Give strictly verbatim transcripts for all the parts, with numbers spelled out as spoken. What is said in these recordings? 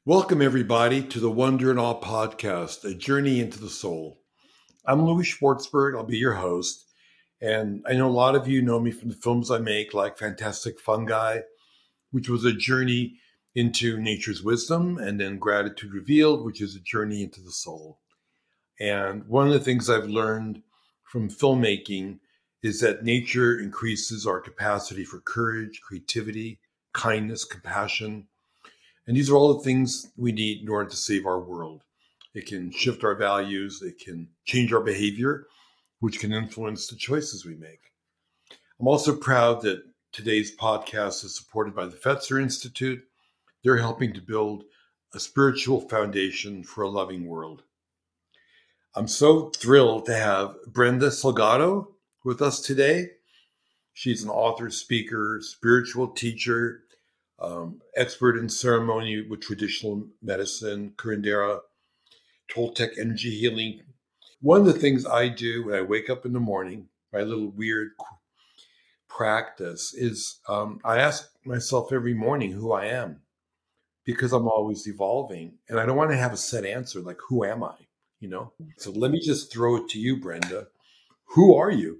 Welcome, everybody, to the Wonder and Awe podcast, a journey into the soul. I'm Louis Schwartzberg. I'll be your host. And I know a lot of you know me from the films I make, like Fantastic Fungi, which was a journey into nature's wisdom, and then Gratitude Revealed, which is a journey into the soul. And one of the things I've learned from filmmaking is that nature increases our capacity for courage, creativity, kindness, compassion. And these are all the things we need in order to save our world. It can shift our values, it can change our behavior, which can influence the choices we make. I'm also proud that today's podcast is supported by the Fetzer Institute. They're helping to build a spiritual foundation for a loving world. I'm so thrilled to have Brenda Salgado with us today. She's an author, speaker, spiritual teacher, Um, expert in ceremony with traditional medicine, curandera, Toltec energy healing. One of the things I do when I wake up in the morning, my little weird practice, is um, I ask myself every morning who I am, because I'm always evolving. And I don't want to have a set answer like, who am I? You know? So let me just throw it to you, Brenda. Who are you?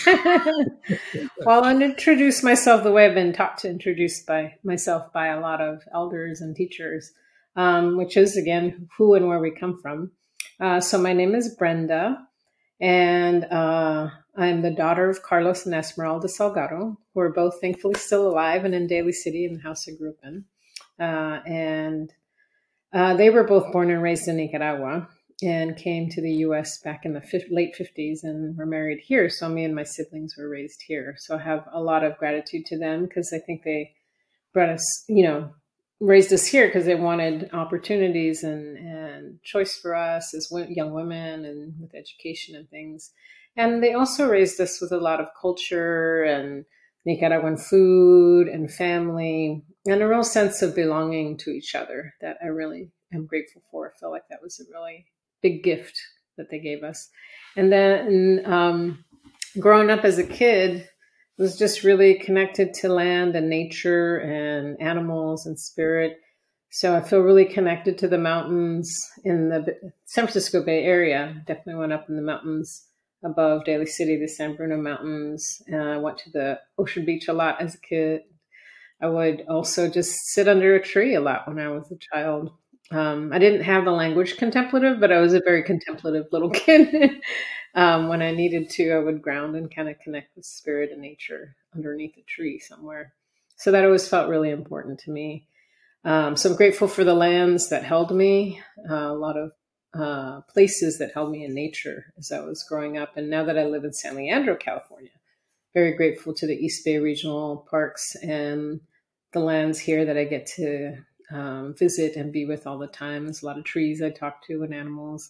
Well, I'll introduce myself the way I've been taught to introduce by myself by a lot of elders and teachers, um, which is, again, who and where we come from. Uh, so my name is Brenda, and uh, I'm the daughter of Carlos and Esmeralda Salgado, who are both thankfully still alive and in Daly City in the house I grew up in. Uh, and uh, they were both born and raised in Nicaragua, and came to the U S back in the f- late fifties and were married here. So me and my siblings were raised here. So I have a lot of gratitude to them because I think they brought us, you know, raised us here because they wanted opportunities and, and choice for us as w- young women and with education and things. And they also raised us with a lot of culture and Nicaraguan food and family and a real sense of belonging to each other that I really am grateful for. I feel like that was a really big gift that they gave us. And then um, growing up as a kid was just really connected to land and nature and animals and spirit. So I feel really connected to the mountains in the San Francisco Bay Area. Definitely went up in the mountains above Daly City, the San Bruno Mountains. And I went to the Ocean Beach a lot as a kid. I would also just sit under a tree a lot when I was a child. Um, I didn't have the language contemplative, but I was a very contemplative little kid. um, when I needed to, I would ground and kind of connect with spirit and nature underneath a tree somewhere. So that always felt really important to me. Um, so I'm grateful for the lands that held me, uh, a lot of uh, places that held me in nature as I was growing up. And now that I live in San Leandro, California, very grateful to the East Bay Regional Parks and the lands here that I get to Um, visit and be with all the time. There's a lot of trees I talk to and animals.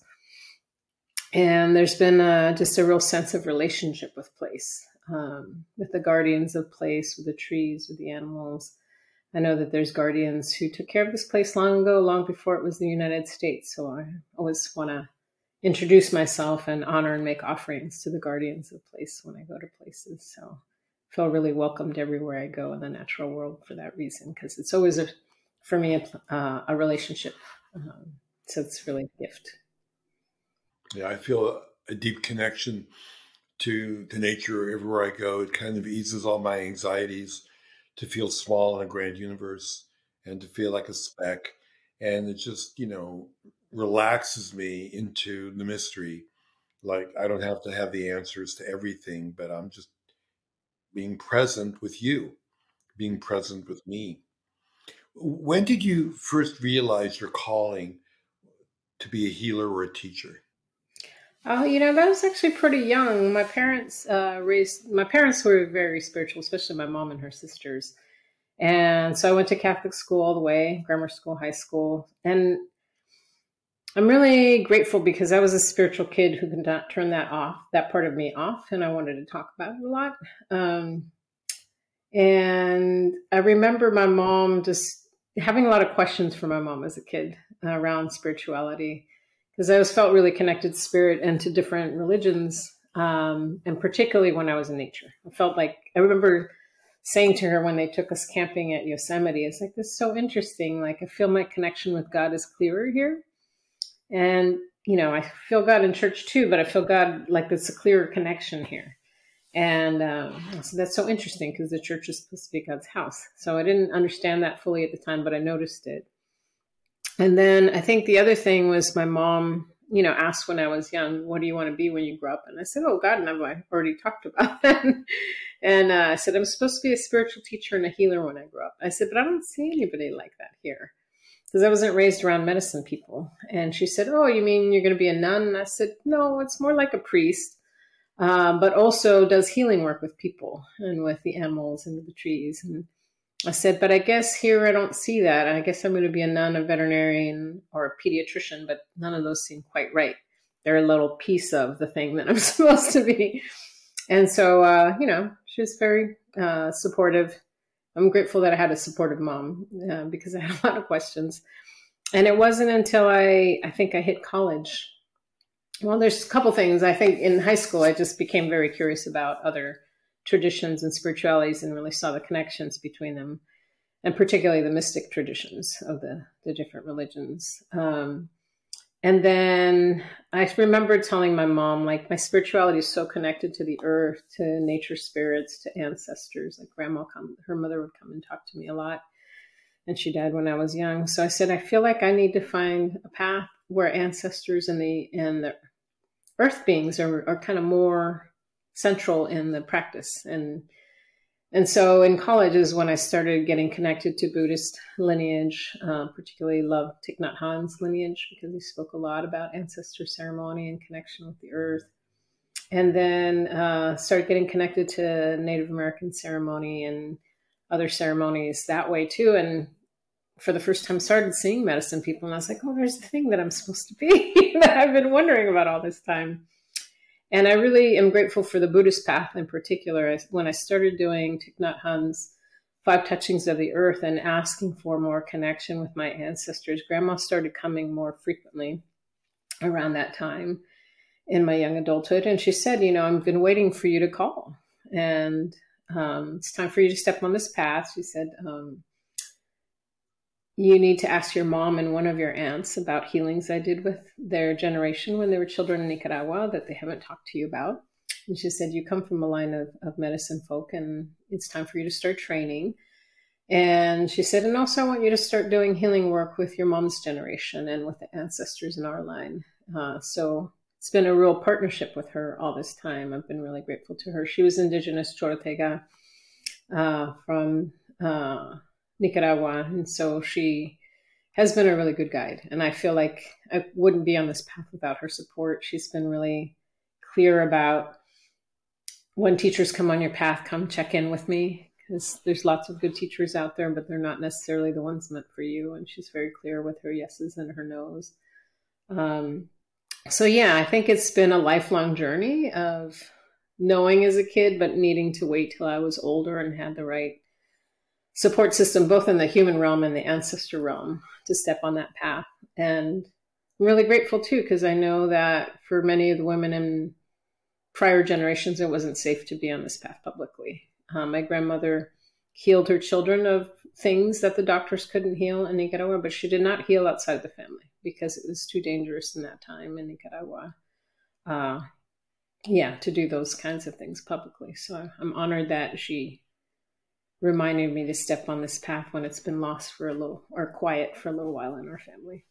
And there's been a, just a real sense of relationship with place, um, with the guardians of place, with the trees, with the animals. I know that there's guardians who took care of this place long ago, long before it was the United States. So I always want to introduce myself and honor and make offerings to the guardians of place when I go to places. So I feel really welcomed everywhere I go in the natural world for that reason, because it's always a for me, uh, a relationship. Um, so it's really a gift. Yeah, I feel a, a deep connection to, to nature everywhere I go. It kind of eases all my anxieties to feel small in a grand universe and to feel like a speck. And it just, you know, relaxes me into the mystery. Like I don't have to have the answers to everything, but I'm just being present with you, being present with me. When did you first realize your calling to be a healer or a teacher? Oh, you know, that was actually pretty young. My parents uh, raised, my parents were very spiritual, especially my mom and her sisters. And so I went to Catholic school all the way, grammar school, high school. And I'm really grateful because I was a spiritual kid who could not turn that off, that part of me off. And I wanted to talk about it a lot. Um, and I remember my mom just having a lot of questions for my mom as a kid around spirituality, because I always felt really connected to spirit and to different religions, um, and particularly when I was in nature. I felt like, I remember saying to her when they took us camping at Yosemite, it's like, this is so interesting. Like, I feel my connection with God is clearer here. And, you know, I feel God in church too, but I feel God like it's a clearer connection here. And um, so that's so interesting because the church is supposed to be God's house. So I didn't understand that fully at the time, but I noticed it. And then I think the other thing was my mom, you know, asked when I was young, what do you want to be when you grow up? And I said, oh, God, and I've already talked about that. And uh, I said, I'm supposed to be a spiritual teacher and a healer when I grow up. I said, but I don't see anybody like that here because I wasn't raised around medicine people. And she said, oh, you mean you're going to be a nun? And I said, no, it's more like a priest, uh, but also does healing work with people and with the animals and with the trees. And I said, but I guess here I don't see that. I guess I'm going to be a nun, a veterinarian, or a pediatrician, but none of those seem quite right. They're a little piece of the thing that I'm supposed to be. And so, uh, you know, she was very uh, supportive. I'm grateful that I had a supportive mom uh, because I had a lot of questions. And it wasn't until I, I think I hit college. Well, there's a couple things. I think in high school, I just became very curious about other traditions and spiritualities and really saw the connections between them, and particularly the mystic traditions of the, the different religions. Um, and then I remember telling my mom, like, my spirituality is so connected to the earth, to nature spirits, to ancestors. Like grandma, come, her mother would come and talk to me a lot. And she died when I was young. So I said, I feel like I need to find a path where ancestors and the, and the earth beings are, are kind of more central in the practice. And and so in college is when I started getting connected to Buddhist lineage, uh, particularly loved Thich Nhat Hanh's lineage because he spoke a lot about ancestor ceremony and connection with the earth. And then uh, started getting connected to Native American ceremony and other ceremonies that way too. And for the first time started seeing medicine people. And I was like, oh, there's the thing that I'm supposed to be that I've been wondering about all this time. And I really am grateful for the Buddhist path in particular. I, when I started doing Thich Nhat Hanh's Five Touchings of the Earth and asking for more connection with my ancestors, Grandma started coming more frequently around that time in my young adulthood. And she said, you know, I've been waiting for you to call. And um, it's time for you to step on this path. She said, um, you need to ask your mom and one of your aunts about healings I did with their generation when they were children in Nicaragua that they haven't talked to you about. And she said, you come from a line of, of medicine folk and it's time for you to start training. And she said, and also I want you to start doing healing work with your mom's generation and with the ancestors in our line. Uh, so it's been a real partnership with her all this time. I've been really grateful to her. She was indigenous Chorotega uh, from uh, Nicaragua. And so she has been a really good guide. And I feel like I wouldn't be on this path without her support. She's been really clear about when teachers come on your path, come check in with me. Because there's lots of good teachers out there, but they're not necessarily the ones meant for you. And she's very clear with her yeses and her nos. Um, so yeah, I think it's been a lifelong journey of knowing as a kid, but needing to wait till I was older and had the right support system, both in the human realm and the ancestor realm, to step on that path. And I'm really grateful too, because I know that for many of the women in prior generations, it wasn't safe to be on this path publicly. Um, my grandmother healed her children of things that the doctors couldn't heal in Nicaragua, but she did not heal outside the family because it was too dangerous in that time in Nicaragua. Uh, yeah, to do those kinds of things publicly. So I'm honored that she reminded me to step on this path when it's been lost for a little, or quiet for a little while in our family.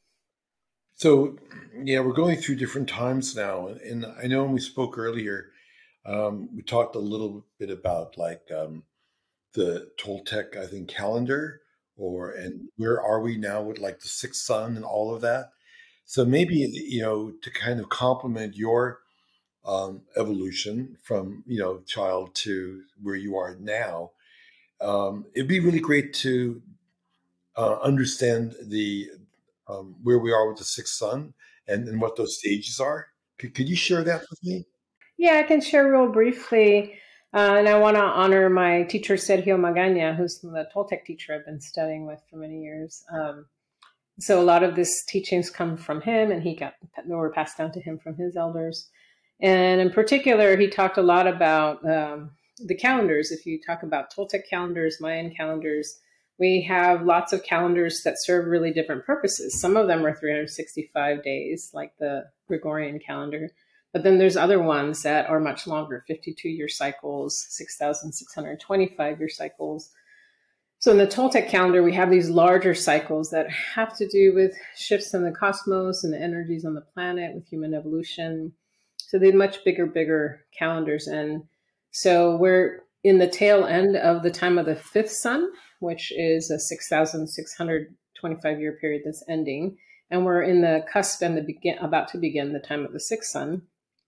So, yeah, we're going through different times now. And I know when we spoke earlier, um, we talked a little bit about like um, the Toltec, I think, calendar, or and where are we now with like the sixth sun and all of that. So maybe, you know, to kind of complement your um, evolution from, you know, child to where you are now, um, it'd be really great to uh, understand the um, where we are with the sixth sun and, and what those stages are. Could, could you share that with me? Yeah, I can share real briefly. Uh, and I want to honor my teacher, Sergio Magaña, who's the Toltec teacher I've been studying with for many years. Um, so a lot of this teachings come from him, and he got they were passed down to him from his elders. And in particular, he talked a lot about um, the calendars, if you talk about Toltec calendars, Mayan calendars, we have lots of calendars that serve really different purposes. Some of them are three hundred sixty-five days, like the Gregorian calendar. But then there's other ones that are much longer, fifty-two year cycles, six thousand six hundred twenty-five year cycles. So in the Toltec calendar, we have these larger cycles that have to do with shifts in the cosmos and the energies on the planet with human evolution. So they're much bigger, bigger calendars. And so we're in the tail end of the time of the fifth sun, which is a six thousand six hundred twenty-five year period that's ending. And we're in the cusp and the begin, about to begin the time of the sixth sun.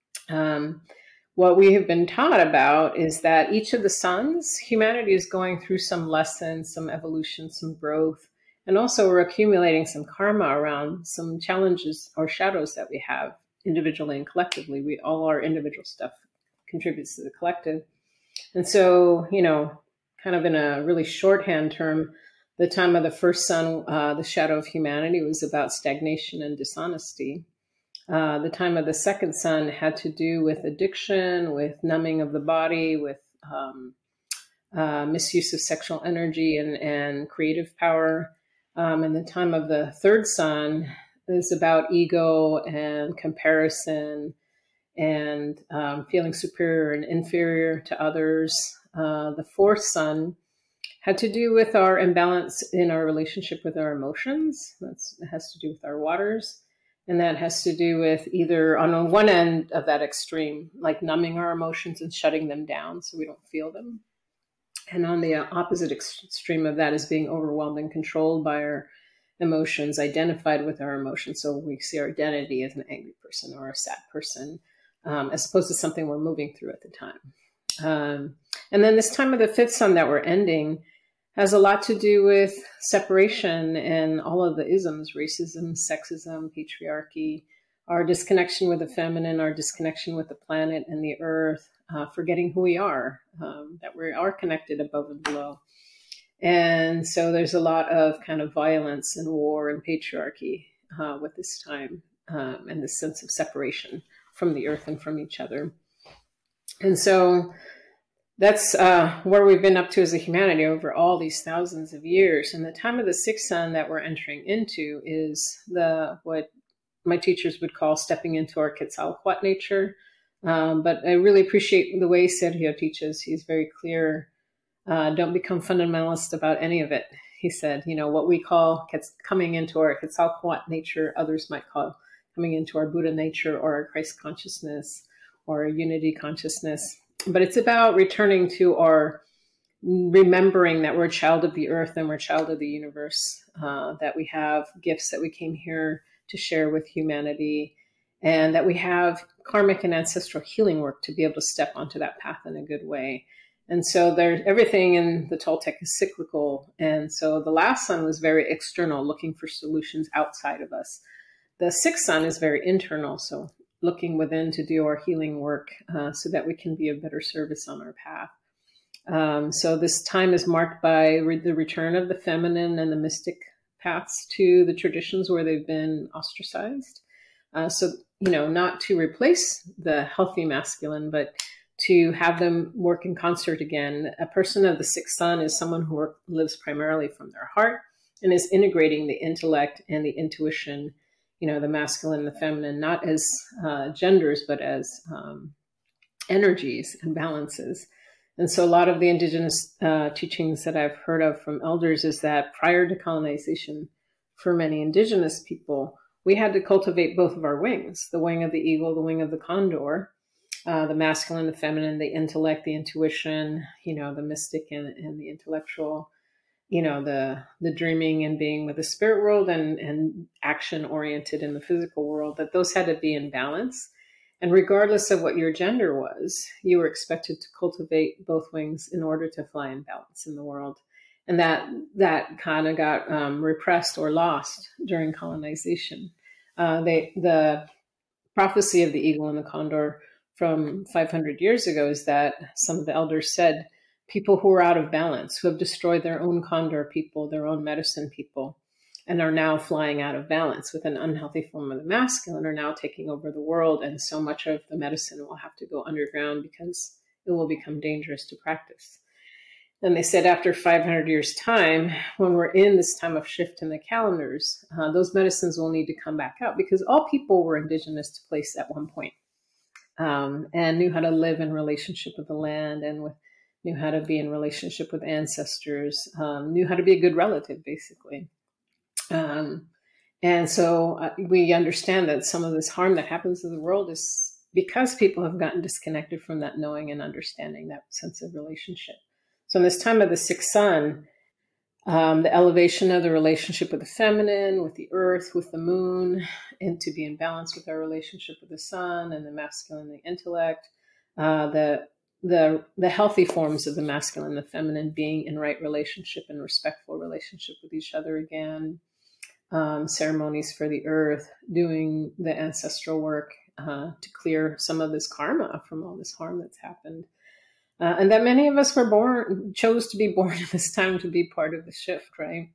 Um, what we have been taught about is that each of the suns, humanity is going through some lessons, some evolution, some growth, and also we're accumulating some karma around some challenges or shadows that we have individually and collectively. We all our individual stuff contributes to the collective. And so, you know, kind of in a really shorthand term, the time of the first sun, uh, the shadow of humanity, was about stagnation and dishonesty. Uh, the time of the second sun had to do with addiction, with numbing of the body, with um, uh, misuse of sexual energy and, and creative power. Um, and the time of the third sun is about ego and comparison and um, feeling superior and inferior to others. Uh, the fourth sun had to do with our imbalance in our relationship with our emotions. That's, it has to do with our waters. And that has to do with either on one end of that extreme, like numbing our emotions and shutting them down so we don't feel them. And on the opposite extreme of that is being overwhelmed and controlled by our emotions, identified with our emotions. So we see our identity as an angry person or a sad person, um, as opposed to something we're moving through at the time. Um, and then this time of the fifth sun that we're ending has a lot to do with separation and all of the isms, racism, sexism, patriarchy, our disconnection with the feminine, our disconnection with the planet and the earth, uh, forgetting who we are, um, that we are connected above and below. And so there's a lot of kind of violence and war and patriarchy uh, with this time um, and this sense of separation from the earth and from each other. And so that's uh, where we've been up to as a humanity over all these thousands of years. And the time of the sixth sun that we're entering into is the what my teachers would call stepping into our Quetzalcoatl nature. Um, but I really appreciate the way Sergio teaches. He's very clear. Uh, don't become fundamentalist about any of it. He said, you know, what we call coming into our Quetzalcoatl nature, others might call coming into our Buddha nature or our Christ consciousness or our unity consciousness. But it's about returning to our remembering that we're a child of the earth and we're a child of the universe, uh, that we have gifts that we came here to share with humanity, and that we have karmic and ancestral healing work to be able to step onto that path in a good way. And so there's everything in the Toltec is cyclical. And so the last sun was very external, looking for solutions outside of us. The sixth sun is very internal, so looking within to do our healing work uh, so that we can be of better service on our path. Um, so this time is marked by re- the return of the feminine and the mystic paths to the traditions where they've been ostracized. Uh, so, you know, not to replace the healthy masculine, but to have them work in concert again. A person of the sixth sun is someone who work, lives primarily from their heart and is integrating the intellect and the intuition, you know, the masculine and the feminine, not as uh, genders, but as um, energies and balances. And so a lot of the indigenous uh, teachings that I've heard of from elders is that prior to colonization, for many indigenous people, we had to cultivate both of our wings, the wing of the eagle, the wing of the condor, uh, the masculine, the feminine, the intellect, the intuition, you know, the mystic and, and the intellectual, you know, the the dreaming and being with the spirit world and, and action oriented in the physical world, that those had to be in balance. And regardless of what your gender was, you were expected to cultivate both wings in order to fly in balance in the world. And that that kind of got um, repressed or lost during colonization. Uh, they, the prophecy of the eagle and the condor from five hundred years ago is that some of the elders said, people who are out of balance, who have destroyed their own condor people, their own medicine people, and are now flying out of balance with an unhealthy form of the masculine, are now taking over the world. And so much of the medicine will have to go underground because it will become dangerous to practice. And they said after five hundred years' time, when we're in this time of shift in the calendars, uh, those medicines will need to come back out because all people were indigenous to place at one point, um, and knew how to live in relationship with the land and with, knew how to be in relationship with ancestors, um, knew how to be a good relative, basically. Um, and so uh, we understand that some of this harm that happens in the world is because people have gotten disconnected from that knowing and understanding, that sense of relationship. So in this time of the sixth sun, um, the elevation of the relationship with the feminine, with the earth, with the moon, and to be in balance with our relationship with the sun and the masculine, the intellect, uh, the the the healthy forms of the masculine, the feminine, being in right relationship and respectful relationship with each other again, um, ceremonies for the earth, doing the ancestral work uh, to clear some of this karma from all this harm that's happened. Uh, and that many of us were born, chose to be born in this time to be part of the shift, right?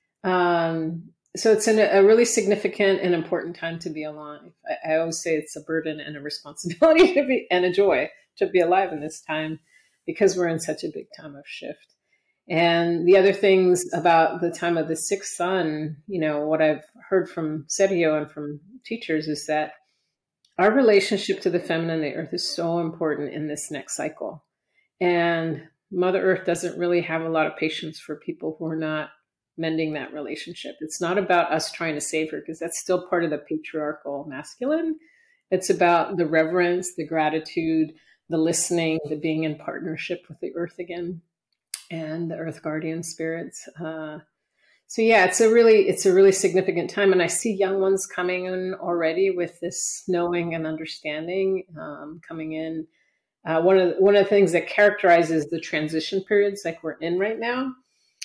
Um, so it's an, a really significant and important time to be alive. I, I always say it's a burden and a responsibility to be, and a joy to be alive in this time because we're in such a big time of shift. And the other things about the time of the sixth sun, you know, what I've heard from Sergio and from teachers is that our relationship to the feminine, the earth, is so important in this next cycle. And Mother Earth doesn't really have a lot of patience for people who are not mending that relationship. It's not about us trying to save her because that's still part of the patriarchal masculine. It's about the reverence, the gratitude, the listening, the being in partnership with the earth again and the earth guardian spirits. Uh, so yeah, it's a really, it's a really significant time. And I see young ones coming in already with this knowing and understanding, um, coming in. Uh, one of the, one of the things that characterizes the transition periods like we're in right now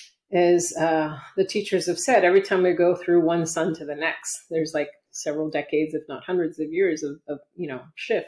is uh, the teachers have said every time we go through one sun to the next, there's like several decades, if not hundreds of years of, of you know, shift.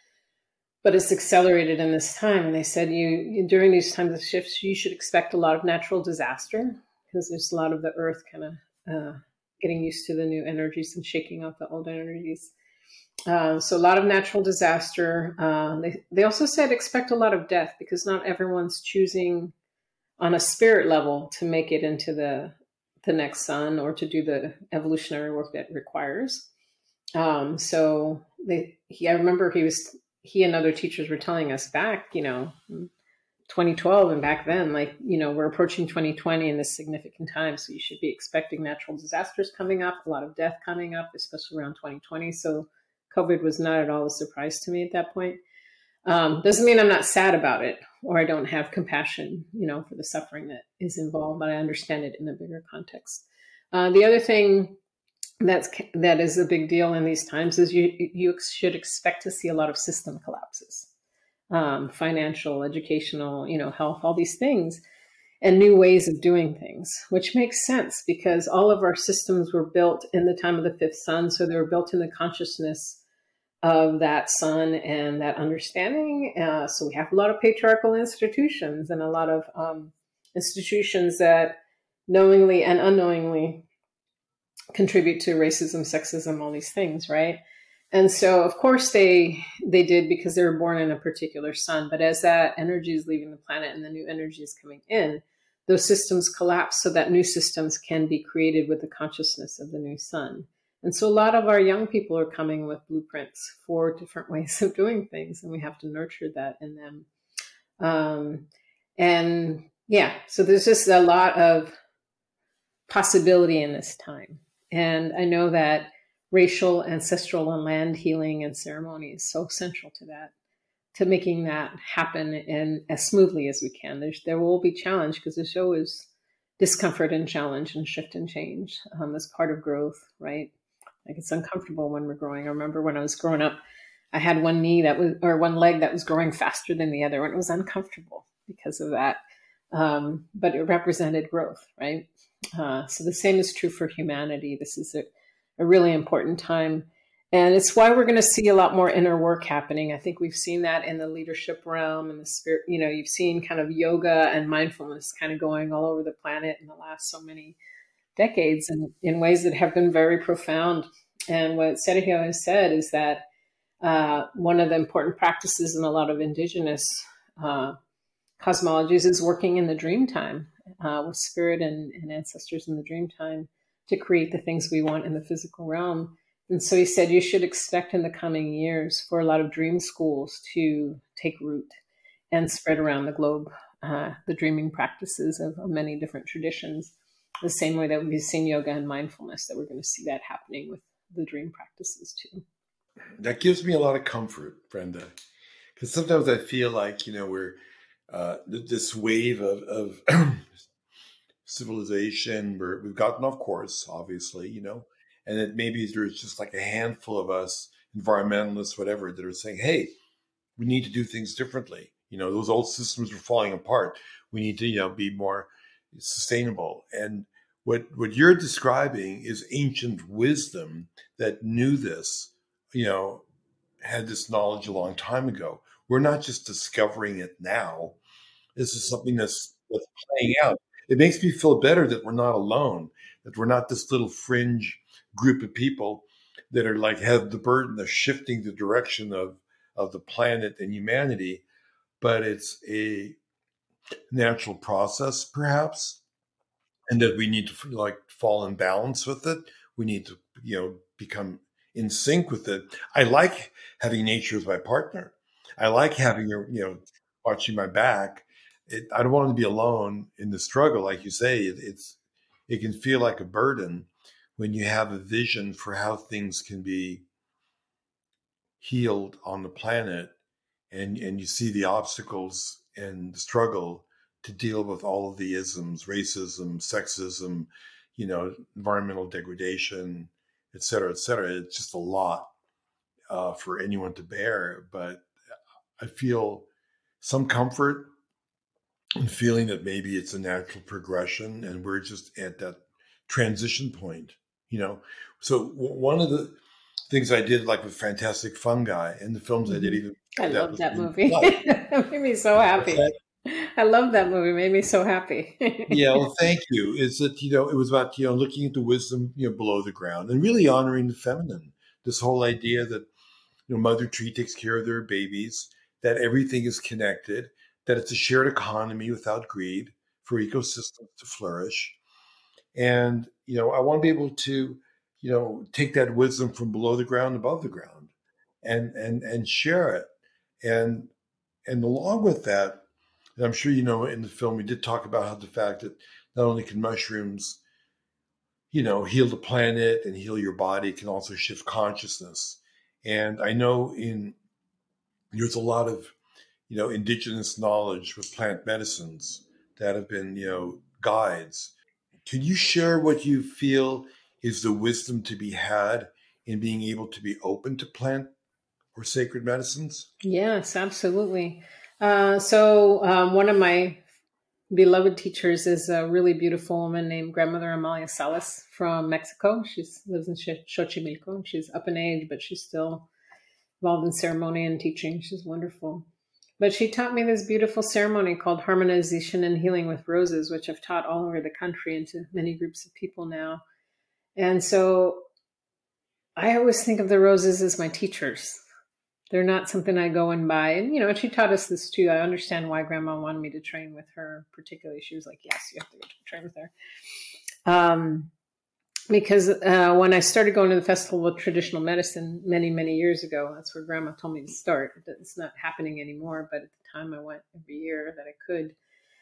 But it's accelerated in this time. And they said you, you during these times of shifts, you should expect a lot of natural disaster because there's a lot of the earth kind of uh, getting used to the new energies and shaking off the old energies. Uh, so a lot of natural disaster. Uh, they, they also said expect a lot of death because not everyone's choosing on a spirit level to make it into the the next sun or to do the evolutionary work that requires. Um, so they, he, I remember he was, he and other teachers were telling us back, you know, twenty twelve and back then, like, you know, we're approaching twenty twenty in this significant time. So you should be expecting natural disasters coming up, a lot of death coming up, especially around twenty twenty. So COVID was not at all a surprise to me at that point. Um, doesn't mean I'm not sad about it or I don't have compassion, you know, for the suffering that is involved, but I understand it in a bigger context. Uh, the other thing that's, that is a big deal in these times is you, you should expect to see a lot of system collapses, um, financial, educational, you know, health, all these things, and new ways of doing things, which makes sense because all of our systems were built in the time of the fifth sun. So they were built in the consciousness of that sun and that understanding. Uh, so we have a lot of patriarchal institutions and a lot of um, institutions that knowingly and unknowingly contribute to racism, sexism, all these things, right? And so, of course, they they did because they were born in a particular sun. But as that energy is leaving the planet and the new energy is coming in, those systems collapse so that new systems can be created with the consciousness of the new sun. And so a lot of our young people are coming with blueprints for different ways of doing things, and we have to nurture that in them. Um, and yeah, so there's just a lot of possibility in this time. And I know that racial, ancestral, and land healing and ceremony is so central to that, to making that happen in as smoothly as we can. There's, there will be challenge because the show is discomfort and challenge and shift and change. Um, that's part of growth, right? Like it's uncomfortable when we're growing. I remember when I was growing up, I had one knee that was, or one leg that was growing faster than the other, and it was uncomfortable because of that. Um, but it represented growth, right? Uh, so the same is true for humanity. This is a, a really important time. And it's why we're going to see a lot more inner work happening. I think we've seen that in the leadership realm and the spirit, you know, you've seen kind of yoga and mindfulness kind of going all over the planet in the last so many decades and in ways that have been very profound. And what Sergio has said is that uh, one of the important practices in a lot of indigenous uh, cosmologies is working in the dream time uh, with spirit and, and ancestors in the dream time to create the things we want in the physical realm. And so he said, you should expect in the coming years for a lot of dream schools to take root and spread around the globe, uh, the dreaming practices of, of many different traditions, the same way that we've seen yoga and mindfulness, that we're going to see that happening with the dream practices too. That gives me a lot of comfort, Brenda, because sometimes I feel like, you know, we're uh, this wave of, of civilization, where we've gotten off course, obviously, you know, and that maybe there's just like a handful of us, environmentalists, whatever, that are saying, hey, we need to do things differently. You know, those old systems are falling apart. We need to, you know, be more sustainable. And what what you're describing is ancient wisdom that knew this, you know, had this knowledge a long time ago. We're not just discovering it now. This is something that's, that's playing out. It makes me feel better that we're not alone, that we're not this little fringe group of people that are like have the burden of shifting the direction of, of the planet and humanity, but it's a natural process, perhaps, and that we need to like fall in balance with it. We need to, you know, become in sync with it. I like having nature as my partner. I like having her, you know, watching my back. It, I don't want to be alone in the struggle, like you say. It, it's it can feel like a burden when you have a vision for how things can be healed on the planet, and and you see the obstacles and the struggle to deal with all of the isms, racism, sexism, you know, environmental degradation, et cetera, et cetera. It's just a lot uh, for anyone to bear. But I feel some comfort in feeling that maybe it's a natural progression and we're just at that transition point, you know. So w- one of the things I did, like with Fantastic Fungi and the films I did, even I that love was that in movie. life. It made me so happy. I love that movie. It made me so happy. Yeah, well, thank you. Is that, you know, it was about, you know, looking at the wisdom, you know, below the ground and really honoring the feminine. This whole idea that, you know, Mother Tree takes care of their babies, that everything is connected, that it's a shared economy without greed for ecosystems to flourish. And, you know, I want to be able to, you know, take that wisdom from below the ground, above the ground, and and and share it. And and along with that, and I'm sure you know in the film we did talk about how the fact that not only can mushrooms, you know, heal the planet and heal your body, it can also shift consciousness. And I know in there's a lot of, you know, indigenous knowledge with plant medicines that have been, you know, guides. Can you share what you feel is the wisdom to be had in being able to be open to plant or sacred medicines? Yes, absolutely. Uh, so um, one of my beloved teachers is a really beautiful woman named Grandmother Amalia Salas from Mexico. She lives in Xochimilco. She's up in age, but she's still involved in ceremony and teaching. She's wonderful. But she taught me this beautiful ceremony called Harmonization and Healing with Roses, which I've taught all over the country and to many groups of people now. And so I always think of the roses as my teachers. They're not something I go and buy. And, you know, she taught us this too. I understand why Grandma wanted me to train with her, particularly. She was like, yes, you have to go to train with her. Um, because uh, when I started going to the Festival of Traditional Medicine many, many years ago, that's where Grandma told me to start. It's not happening anymore, but at the time I went every year that I could.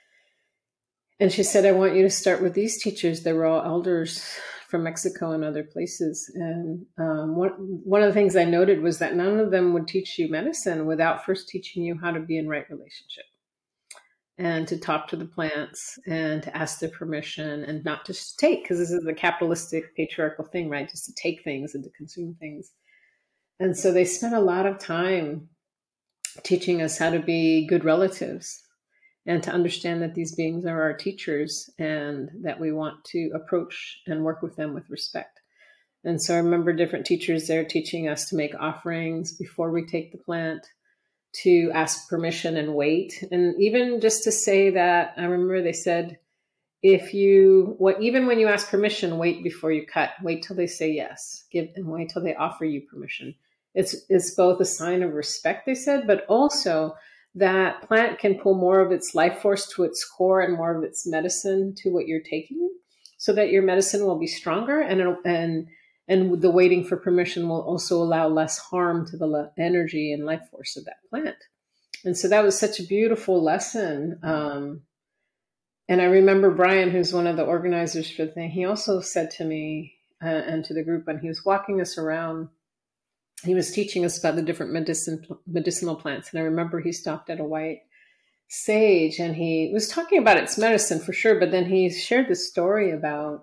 And she said, I want you to start with these teachers. They were all elders from Mexico and other places. And um, one, one of the things I noted was that none of them would teach you medicine without first teaching you how to be in right relationship and to talk to the plants and to ask their permission and not just to take, because this is the capitalistic patriarchal thing, right? Just to take things and to consume things. And so they spent a lot of time teaching us how to be good relatives and to understand that these beings are our teachers and that we want to approach and work with them with respect. And so I remember different teachers there teaching us to make offerings before we take the plant, to ask permission and wait. And even just to say that, I remember they said, if you, what, even when you ask permission, wait before you cut, wait till they say yes, give and wait till they offer you permission. It's, it's both a sign of respect, they said, but also that plant can pull more of its life force to its core and more of its medicine to what you're taking, so that your medicine will be stronger, and it'll, and and the waiting for permission will also allow less harm to the le- energy and life force of that plant. And so that was such a beautiful lesson. Um, and I remember Brian, who's one of the organizers for the thing, he also said to me uh, and to the group when he was walking us around, he was teaching us about the different medicine, medicinal plants. And I remember he stopped at a white sage and he was talking about its medicine for sure. But then he shared this story about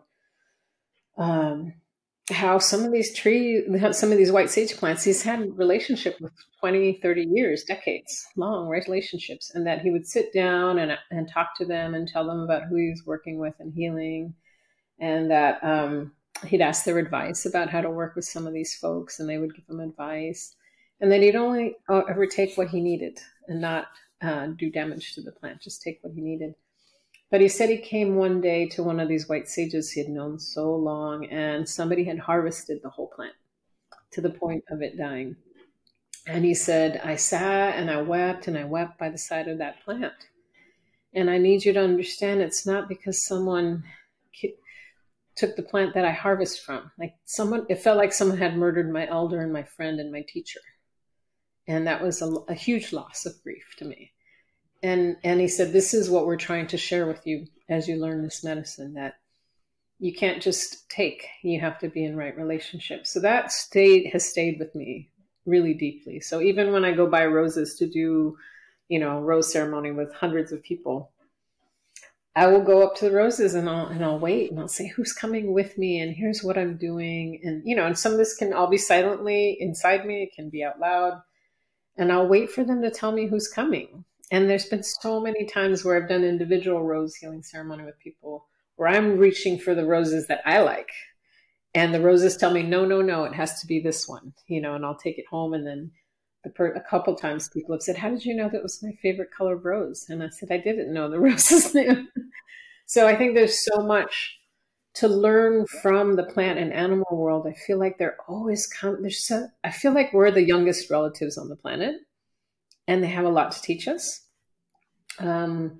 um, how some of these trees, some of these white sage plants, he's had a relationship with twenty, thirty years, decades long relationships. And that he would sit down and, and talk to them and tell them about who he was working with and healing. And that, um, he'd ask their advice about how to work with some of these folks, and they would give him advice. And then he'd only uh, ever take what he needed and not uh, do damage to the plant, just take what he needed. But he said he came one day to one of these white sages he had known so long, and somebody had harvested the whole plant to the point of it dying. And he said, I sat and I wept and I wept by the side of that plant. And I need you to understand, it's not because someone took the plant that I harvest from. Like someone, it felt like someone had murdered my elder and my friend and my teacher. And that was a, a huge loss of grief to me. And, and he said, this is what we're trying to share with you as you learn this medicine, that you can't just take, you have to be in right relationships. So that stayed, has stayed with me really deeply. So even when I go buy roses to do, you know, rose ceremony with hundreds of people, I will go up to the roses and I'll, and I'll wait and I'll say, who's coming with me? And here's what I'm doing. And, you know, and some of this can all be silently inside me. It can be out loud. And I'll wait for them to tell me who's coming. And there's been so many times where I've done individual rose healing ceremony with people where I'm reaching for the roses that I like. And the roses tell me, no, no, no, it has to be this one, you know, and I'll take it home. And then the per- a couple times people have said, how did you know that was my favorite color of rose? And I said, I didn't know the roses knew. So I think there's so much to learn from the plant and animal world. I feel like they're always come. There's so, I feel like we're the youngest relatives on the planet, and they have a lot to teach us. Um,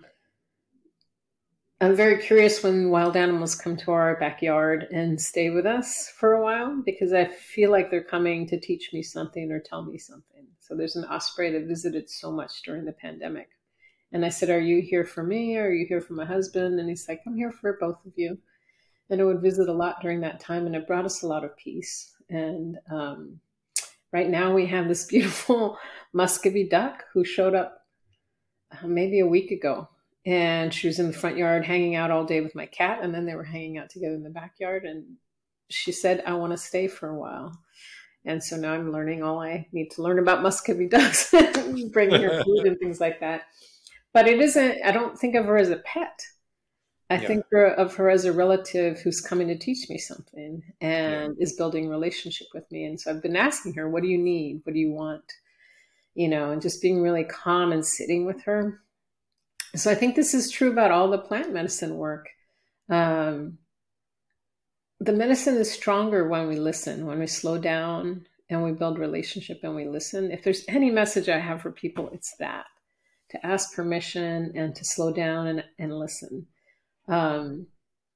I'm very curious when wild animals come to our backyard and stay with us for a while, because I feel like they're coming to teach me something or tell me something. So there's an osprey that visited so much during the pandemic. And I said, are you here for me or are you here for my husband? And he's like, I'm here for both of you. And I would visit a lot during that time, and it brought us a lot of peace. And um, right now we have this beautiful Muscovy duck who showed up uh, maybe a week ago. And she was in the front yard hanging out all day with my cat. And then they were hanging out together in the backyard. And she said, I want to stay for a while. And so now I'm learning all I need to learn about Muscovy ducks, bringing her food and things like that. But it isn't, I don't think of her as a pet. I yeah. think her, of her as a relative who's coming to teach me something and yeah. is building a relationship with me. And so I've been asking her, what do you need? What do you want? You know, and just being really calm and sitting with her. So I think this is true about all the plant medicine work. Um, the medicine is stronger when we listen, when we slow down and we build relationship and we listen. If there's any message I have for people, it's that, to ask permission and to slow down and, and listen. Um,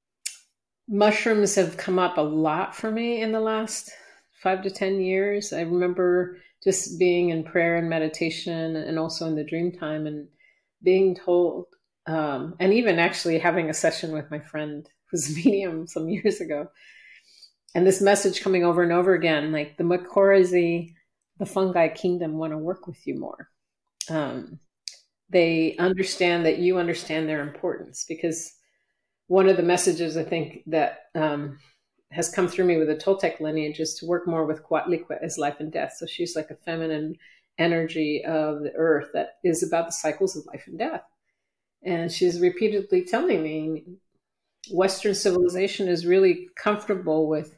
mushrooms have come up a lot for me in the last five to ten years. I remember just being in prayer and meditation and also in the dream time and being told, um, and even actually having a session with my friend who's a medium some years ago. And this message coming over and over again, like the mycorrhizae, the fungi kingdom want to work with you more. Um, they understand that you understand their importance, because one of the messages I think that um, has come through me with the Toltec lineage is to work more with Coatlicue as life and death. So she's like a feminine energy of the earth that is about the cycles of life and death. And she's repeatedly telling me Western civilization is really comfortable with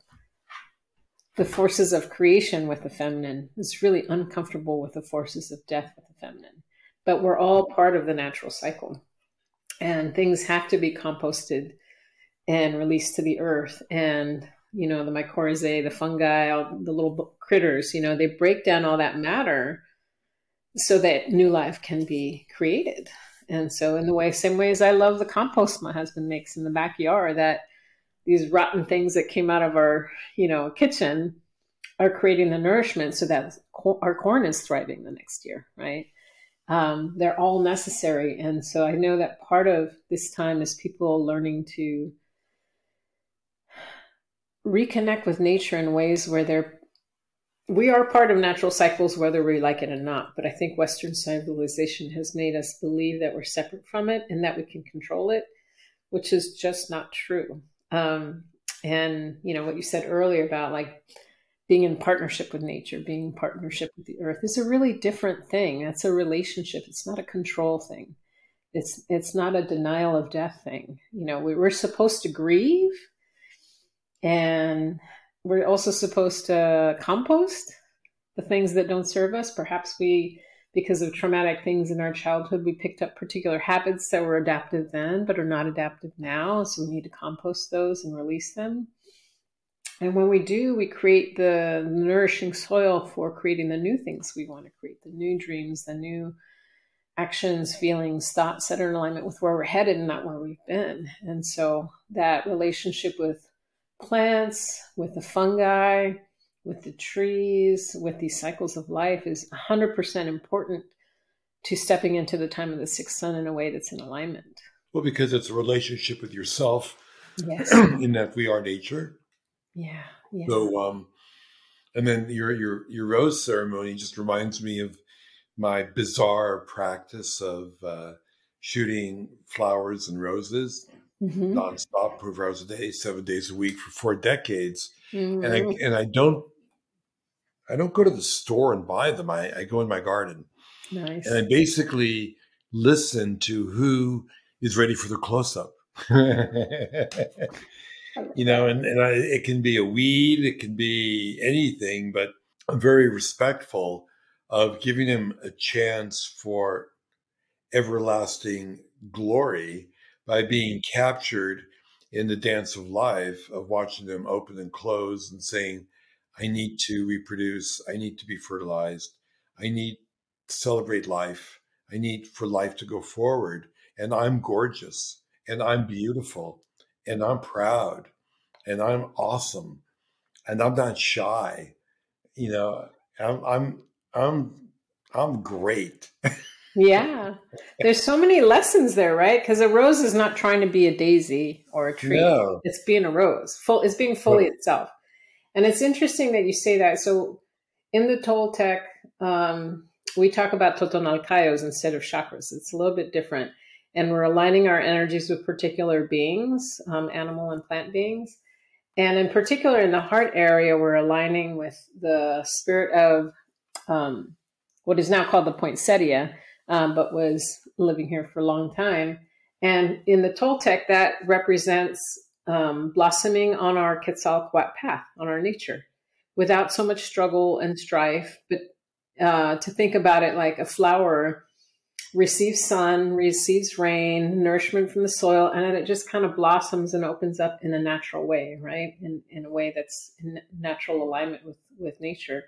the forces of creation with the feminine. It's really uncomfortable with the forces of death with the feminine. But we're all part of the natural cycle. And things have to be composted and released to the earth. And, you know, the mycorrhizae, the fungi, all the little critters, you know, they break down all that matter so that new life can be created. And so in the way, same way as I love the compost my husband makes in the backyard, that these rotten things that came out of our, you know, kitchen are creating the nourishment so that our corn is thriving the next year, right? Um, they're all necessary. And so I know that part of this time is people learning to reconnect with nature in ways where they're, we are part of natural cycles, whether we like it or not. But I think Western civilization has made us believe that we're separate from it and that we can control it, which is just not true. Um, and, you know, what you said earlier about like being in partnership with nature, being in partnership with the earth is a really different thing. That's a relationship. It's not a control thing. It's, it's not a denial of death thing. You know, we, we're supposed to grieve, and we're also supposed to compost the things that don't serve us. Perhaps we, because of traumatic things in our childhood, we picked up particular habits that were adaptive then, but are not adaptive now. So we need to compost those and release them. And when we do, we create the nourishing soil for creating the new things we want to create, the new dreams, the new actions, feelings, thoughts that are in alignment with where we're headed and not where we've been. And so that relationship with plants, with the fungi, with the trees, with these cycles of life is one hundred percent important to stepping into the time of the sixth sun in a way that's in alignment. Well, because it's a relationship with yourself, yes, in that we are nature. Yeah. yeah. So, um, and then your your your rose ceremony just reminds me of my bizarre practice of uh, shooting flowers and roses mm-hmm. nonstop, twelve hours a day, seven days a week for four decades. Mm-hmm. And I and I don't I don't go to the store and buy them. I, I go in my garden. Nice. And I basically listen to who is ready for the close-up. You know, and, and I, it can be a weed, it can be anything, but I'm very respectful of giving them a chance for everlasting glory by being captured in the dance of life, of watching them open and close and saying, I need to reproduce, I need to be fertilized, I need to celebrate life, I need for life to go forward, and I'm gorgeous, and I'm beautiful, and I'm proud, and I'm awesome, and I'm not shy. You know, I'm I'm I'm I'm great. Yeah, there's so many lessons there, right? Because a rose is not trying to be a daisy or a tree. No. It's being a rose. Full. It's being fully right. itself. And it's interesting that you say that. So in the Toltec, um, we talk about Totonalcayos instead of chakras. It's a little bit different. And we're aligning our energies with particular beings, um, animal and plant beings. And in particular, in the heart area, we're aligning with the spirit of um, what is now called the poinsettia, um, but was living here for a long time. And in the Toltec, that represents um, blossoming on our Quetzalcoatl path, on our nature, without so much struggle and strife. But uh, to think about it like a flower receives sun, receives rain, nourishment from the soil, and then it just kind of blossoms and opens up in a natural way, right? In, in a way that's in natural alignment with, with nature.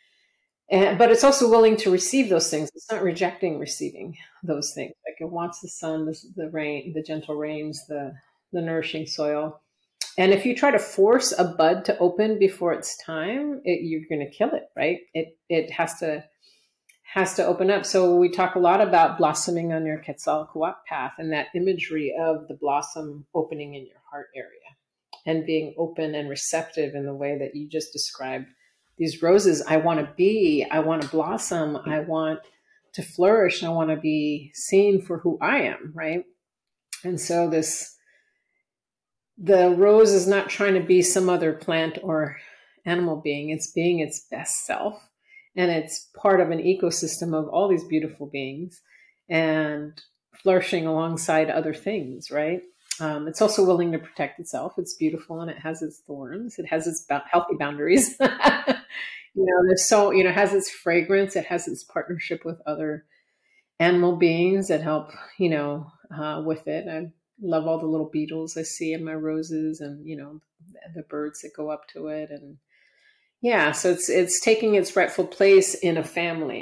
And, but it's also willing to receive those things. It's not rejecting receiving those things. Like it wants the sun, the, the rain, the gentle rains, the, the nourishing soil. And if you try to force a bud to open before it's time, it, you're going to kill it, right? It it has to has to open up. So we talk a lot about blossoming on your Quetzalcoatl path and that imagery of the blossom opening in your heart area and being open and receptive in the way that you just described. These roses, I want to be, I want to blossom, I want to flourish, I want to be seen for who I am, right? And so this, the rose is not trying to be some other plant or animal being, it's being its best self. And it's part of an ecosystem of all these beautiful beings and flourishing alongside other things, right? Um, it's also willing to protect itself. It's beautiful and it has its thorns. It has its ba- healthy boundaries. You know, there's so, you know, it has its fragrance. It has its partnership with other animal beings that help, you know, uh, with it. I love all the little beetles I see in my roses and, you know, the birds that go up to it. And yeah, so it's, it's taking its rightful place in a family.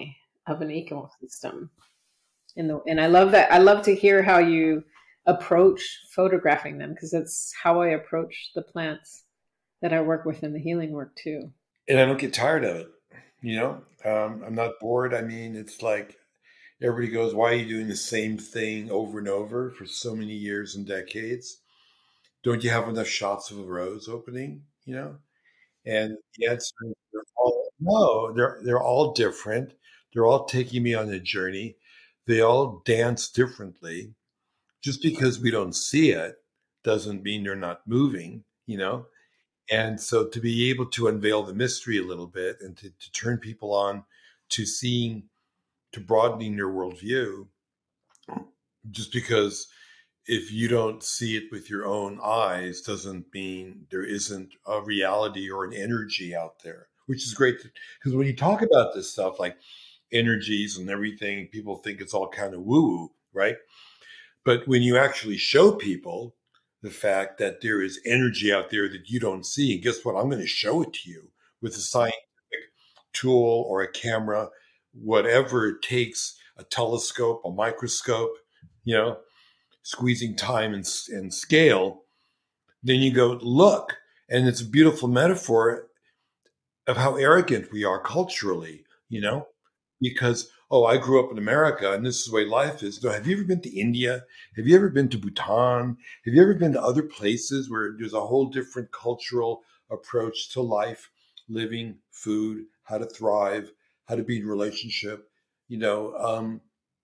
of an ecosystem. In the, and I love that. I love to hear how you approach photographing them, because that's how I approach the plants that I work with in the healing work too. And I don't get tired of it. You know, um, I'm not bored. I mean, it's like everybody goes, why are you doing the same thing over and over for so many years and decades? Don't you have enough shots of a rose opening? You know? And the answer is they're all, no, they're they're all different. They're all taking me on a journey. They all dance differently. Just because we don't see it doesn't mean they're not moving, you know? And so to be able to unveil the mystery a little bit and to, to turn people on to seeing, to broadening their worldview, just because if you don't see it with your own eyes doesn't mean there isn't a reality or an energy out there, which is great. Because when you talk about this stuff like energies and everything, people think it's all kind of woo-woo, right? But when you actually show people the fact that there is energy out there that you don't see, and guess what? I'm going to show it to you with a scientific tool or a camera, whatever it takes, a telescope, a microscope, you know, squeezing time and, and scale, then you go, look. And it's a beautiful metaphor of how arrogant we are culturally, you know, because, oh, I grew up in America and this is the way life is. No, have you ever been to India? Have you ever been to Bhutan? Have you ever been to other places where there's a whole different cultural approach to life, living, food, how to thrive, how to be in relationship, you know? Um,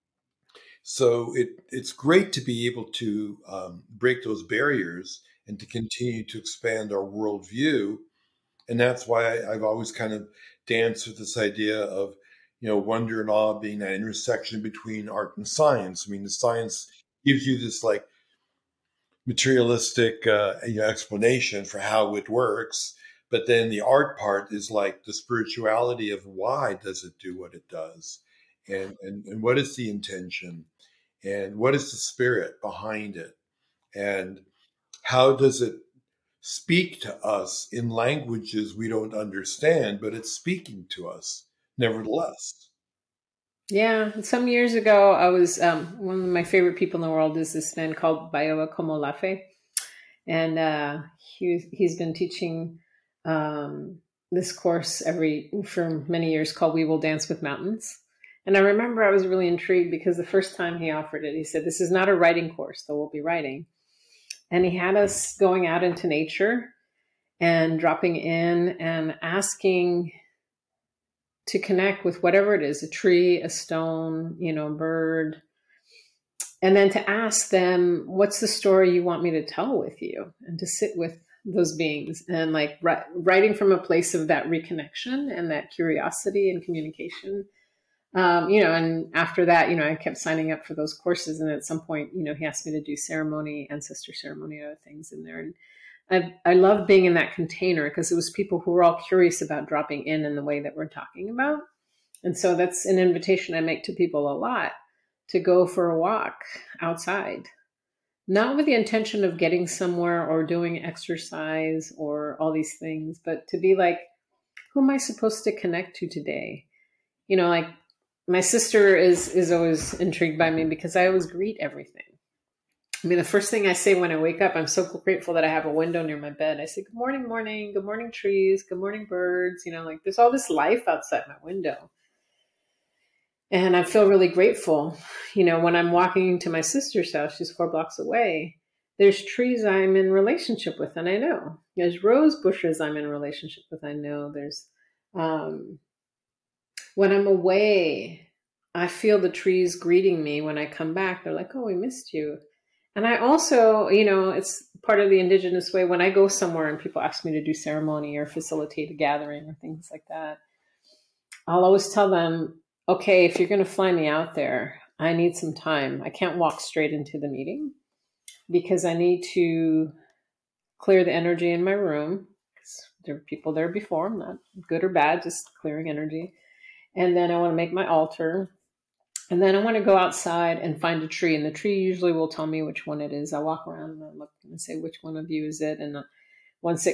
so it, it's great to be able to um, break those barriers and to continue to expand our worldview. And that's why I, I've always kind of danced with this idea of, you know, wonder and awe being that intersection between art and science. I mean, the science gives you this like materialistic uh, you know, explanation for how it works. But then the art part is like the spirituality of why does it do what it does? And, and, and what is the intention? And what is the spirit behind it? And how does it speak to us in languages we don't understand, but it's speaking to us nevertheless? Yeah, some years ago, I was um, one of my favorite people in the world is this man called Bayoa Komolafe, and uh, he he's been teaching um, this course every for many years called "We Will Dance with Mountains." And I remember I was really intrigued because the first time he offered it, he said, "This is not a writing course, though we'll be writing." And he had us going out into nature and dropping in and asking to connect with whatever it is, a tree, a stone, you know, a bird. And then to ask them, what's the story you want me to tell with you? And to sit with those beings and like writing from a place of that reconnection and that curiosity and communication. Um, you know, and after that, you know, I kept signing up for those courses. And at some point, you know, he asked me to do ceremony, ancestor ceremony, other things in there. And I, I love being in that container because it was people who were all curious about dropping in in the way that we're talking about. And so that's an invitation I make to people a lot to go for a walk outside, not with the intention of getting somewhere or doing exercise or all these things, but to be like, who am I supposed to connect to today? You know, like my sister is, is always intrigued by me because I always greet everything. I mean, the first thing I say when I wake up, I'm so grateful that I have a window near my bed. I say, good morning, morning, good morning, trees, good morning, birds. You know, like there's all this life outside my window. And I feel really grateful. You know, when I'm walking to my sister's house, she's four blocks away, there's trees I'm in relationship with, and I know. There's rose bushes I'm in relationship with, I know. There's, um, when I'm away, I feel the trees greeting me. When I come back, they're like, oh, we missed you. And I also, you know, it's part of the indigenous way. When I go somewhere and people ask me to do ceremony or facilitate a gathering or things like that, I'll always tell them, okay, if you're going to fly me out there, I need some time. I can't walk straight into the meeting because I need to clear the energy in my room. There were people there before, not good or bad, just clearing energy. And then I want to make my altar. And then I want to go outside and find a tree. And the tree usually will tell me which one it is. I walk around and I look and say, which one of you is it? And once it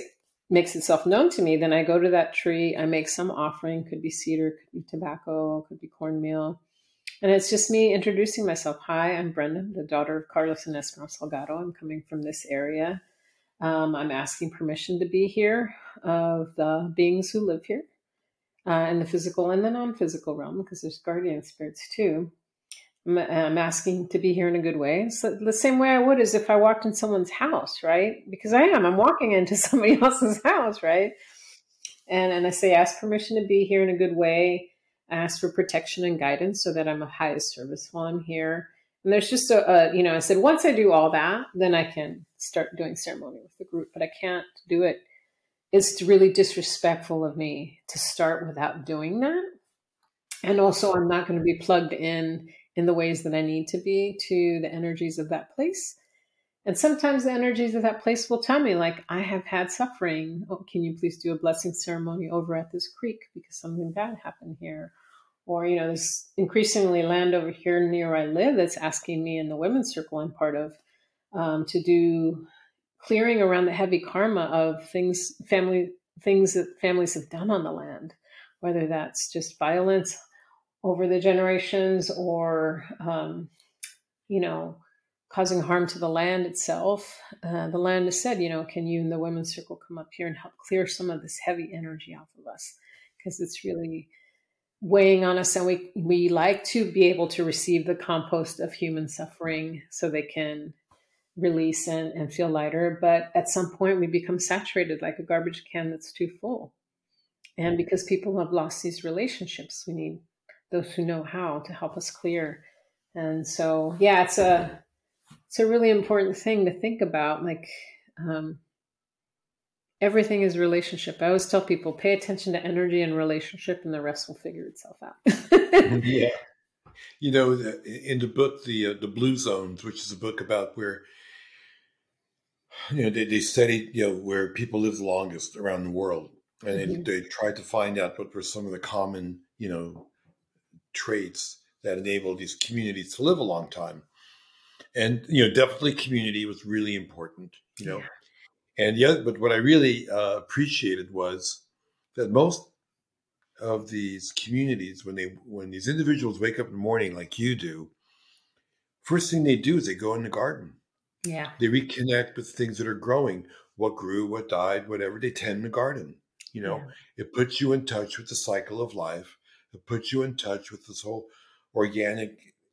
makes itself known to me, then I go to that tree, I make some offering, could be cedar, could be tobacco, could be cornmeal. And it's just me introducing myself. Hi, I'm Brenda, the daughter of Carlos and Esmeralda Salgado. I'm coming from this area. Um, I'm asking permission to be here of the beings who live here uh, in the physical and the non-physical realm, because there's guardian spirits too. I'm, I'm asking to be here in a good way. So the same way I would as if I walked in someone's house, right? Because I am. I'm walking into somebody else's house, right? And, and I say, ask permission to be here in a good way. Ask for protection and guidance so that I'm of highest service while I'm here. And there's just a, a, you know, I said, once I do all that, then I can start doing ceremony with the group, but I can't do it. It's really disrespectful of me to start without doing that. And also I'm not going to be plugged in in the ways that I need to be to the energies of that place. And sometimes the energies of that place will tell me, like, I have had suffering. Oh, can you please do a blessing ceremony over at this creek because something bad happened here? Or, you know, there's increasingly land over here near where I live that's asking me in the women's circle I'm part of um, to do clearing around the heavy karma of things, family things that families have done on the land, whether that's just violence over the generations or, um, you know, causing harm to the land itself. Uh, the land has said, you know, can you in the women's circle come up here and help clear some of this heavy energy off of us? Because it's really weighing on us, and we we like to be able to receive the compost of human suffering so they can release and, and feel lighter. But at some point we become saturated like a garbage can that's too full. And because people have lost these relationships, we need those who know how to help us clear. And so, yeah, it's a it's a really important thing to think about. Like, um, everything is relationship. I always tell people, pay attention to energy and relationship, and the rest will figure itself out. Yeah. You know, in the book, the uh, the Blue Zones, which is a book about where, you know, they, they studied, you know, where people live the longest around the world. And mm-hmm. they, they tried to find out what were some of the common, you know, traits that enable these communities to live a long time. And, you know, definitely community was really important, you know. Yeah. And yeah, but what I really uh, appreciated was that most of these communities, when they when these individuals wake up in the morning like you do, first thing they do is they go in the garden. Yeah. They reconnect with things that are growing, what grew, what died, whatever. They tend the garden. You know, yeah. It puts you in touch with the cycle of life. It puts you in touch with this whole organic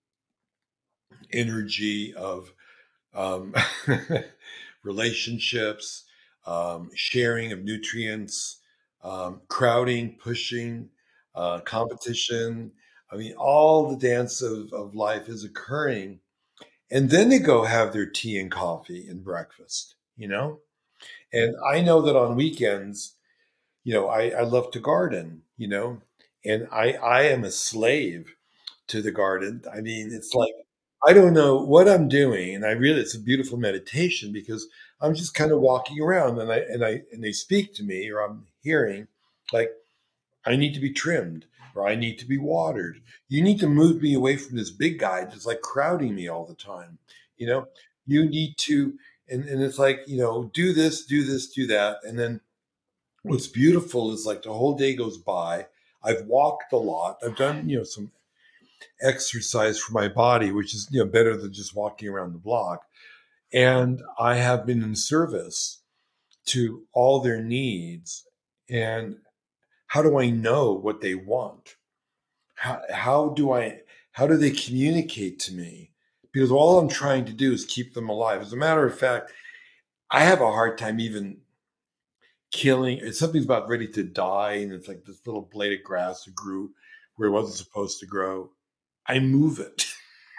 energy of um, relationships, um, sharing of nutrients, um, crowding, pushing, uh, competition. I mean, all the dance of, of life is occurring. And then they go have their tea and coffee and breakfast, you know? And I know that on weekends, you know, I, I love to garden, you know, and I, I am a slave to the garden. I mean, it's like, I don't know what I'm doing. And I really, it's a beautiful meditation because I'm just kind of walking around and I, and I, and they speak to me, or I'm hearing like, I need to be trimmed, or I need to be watered. You need to move me away from this big guy that's like crowding me all the time. You know, you need to, and, and it's like, you know, do this, do this, do that. And then what's beautiful is like the whole day goes by. I've walked a lot. I've done, you know, some exercise for my body, which is, you know, better than just walking around the block. And I have been in service to all their needs. And how do I know what they want? How, how do I, how do they communicate to me? Because all I'm trying to do is keep them alive. As a matter of fact, I have a hard time even killing. It's something's about ready to die. And it's like this little blade of grass that grew where it wasn't supposed to grow. I move it.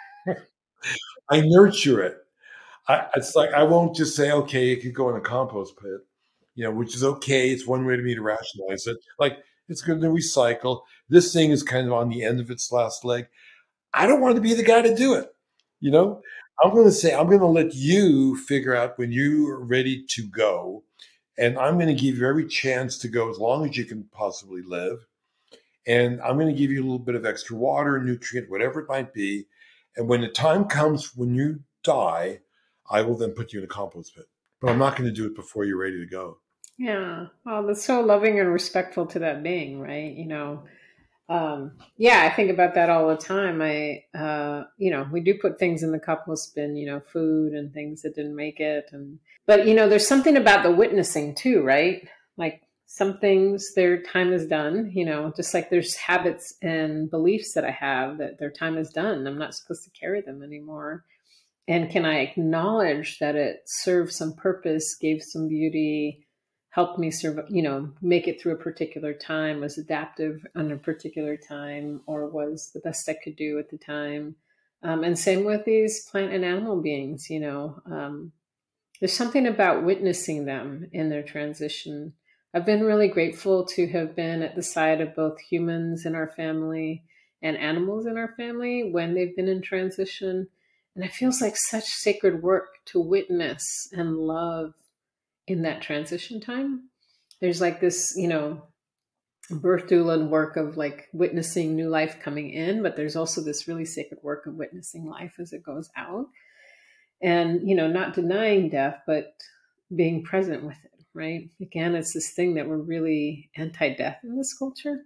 I nurture it. I, it's like, I won't just say, okay, it could go in a compost pit, you know, which is okay. It's one way to me to rationalize it. Like, it's going to recycle. This thing is kind of on the end of its last leg. I don't want to be the guy to do it. You know, I'm going to say, I'm going to let you figure out when you are ready to go. And I'm going to give you every chance to go as long as you can possibly live. And I'm going to give you a little bit of extra water, nutrient, whatever it might be. And when the time comes when you die, I will then put you in a compost pit. But I'm not going to do it before you're ready to go. Yeah. Well, that's so loving and respectful to that being, right? You know, um, yeah, I think about that all the time. I, uh, you know, we do put things in the compost bin, you know, food and things that didn't make it. And, but, you know, there's something about the witnessing too, right? Like some things, their time is done, you know, just like there's habits and beliefs that I have that their time is done. I'm not supposed to carry them anymore. And can I acknowledge that it served some purpose, gave some beauty, helped me survive, you know, make it through a particular time, was adaptive on a particular time, or was the best I could do at the time. Um, and same with these plant and animal beings, you know, um, there's something about witnessing them in their transition. I've been really grateful to have been at the side of both humans in our family and animals in our family when they've been in transition. And it feels like such sacred work to witness and love in that transition time. There's like this, you know, birth doula work of like witnessing new life coming in, but there's also this really sacred work of witnessing life as it goes out. And, you know, not denying death, but being present with it, right? Again, it's this thing that we're really anti-death in this culture.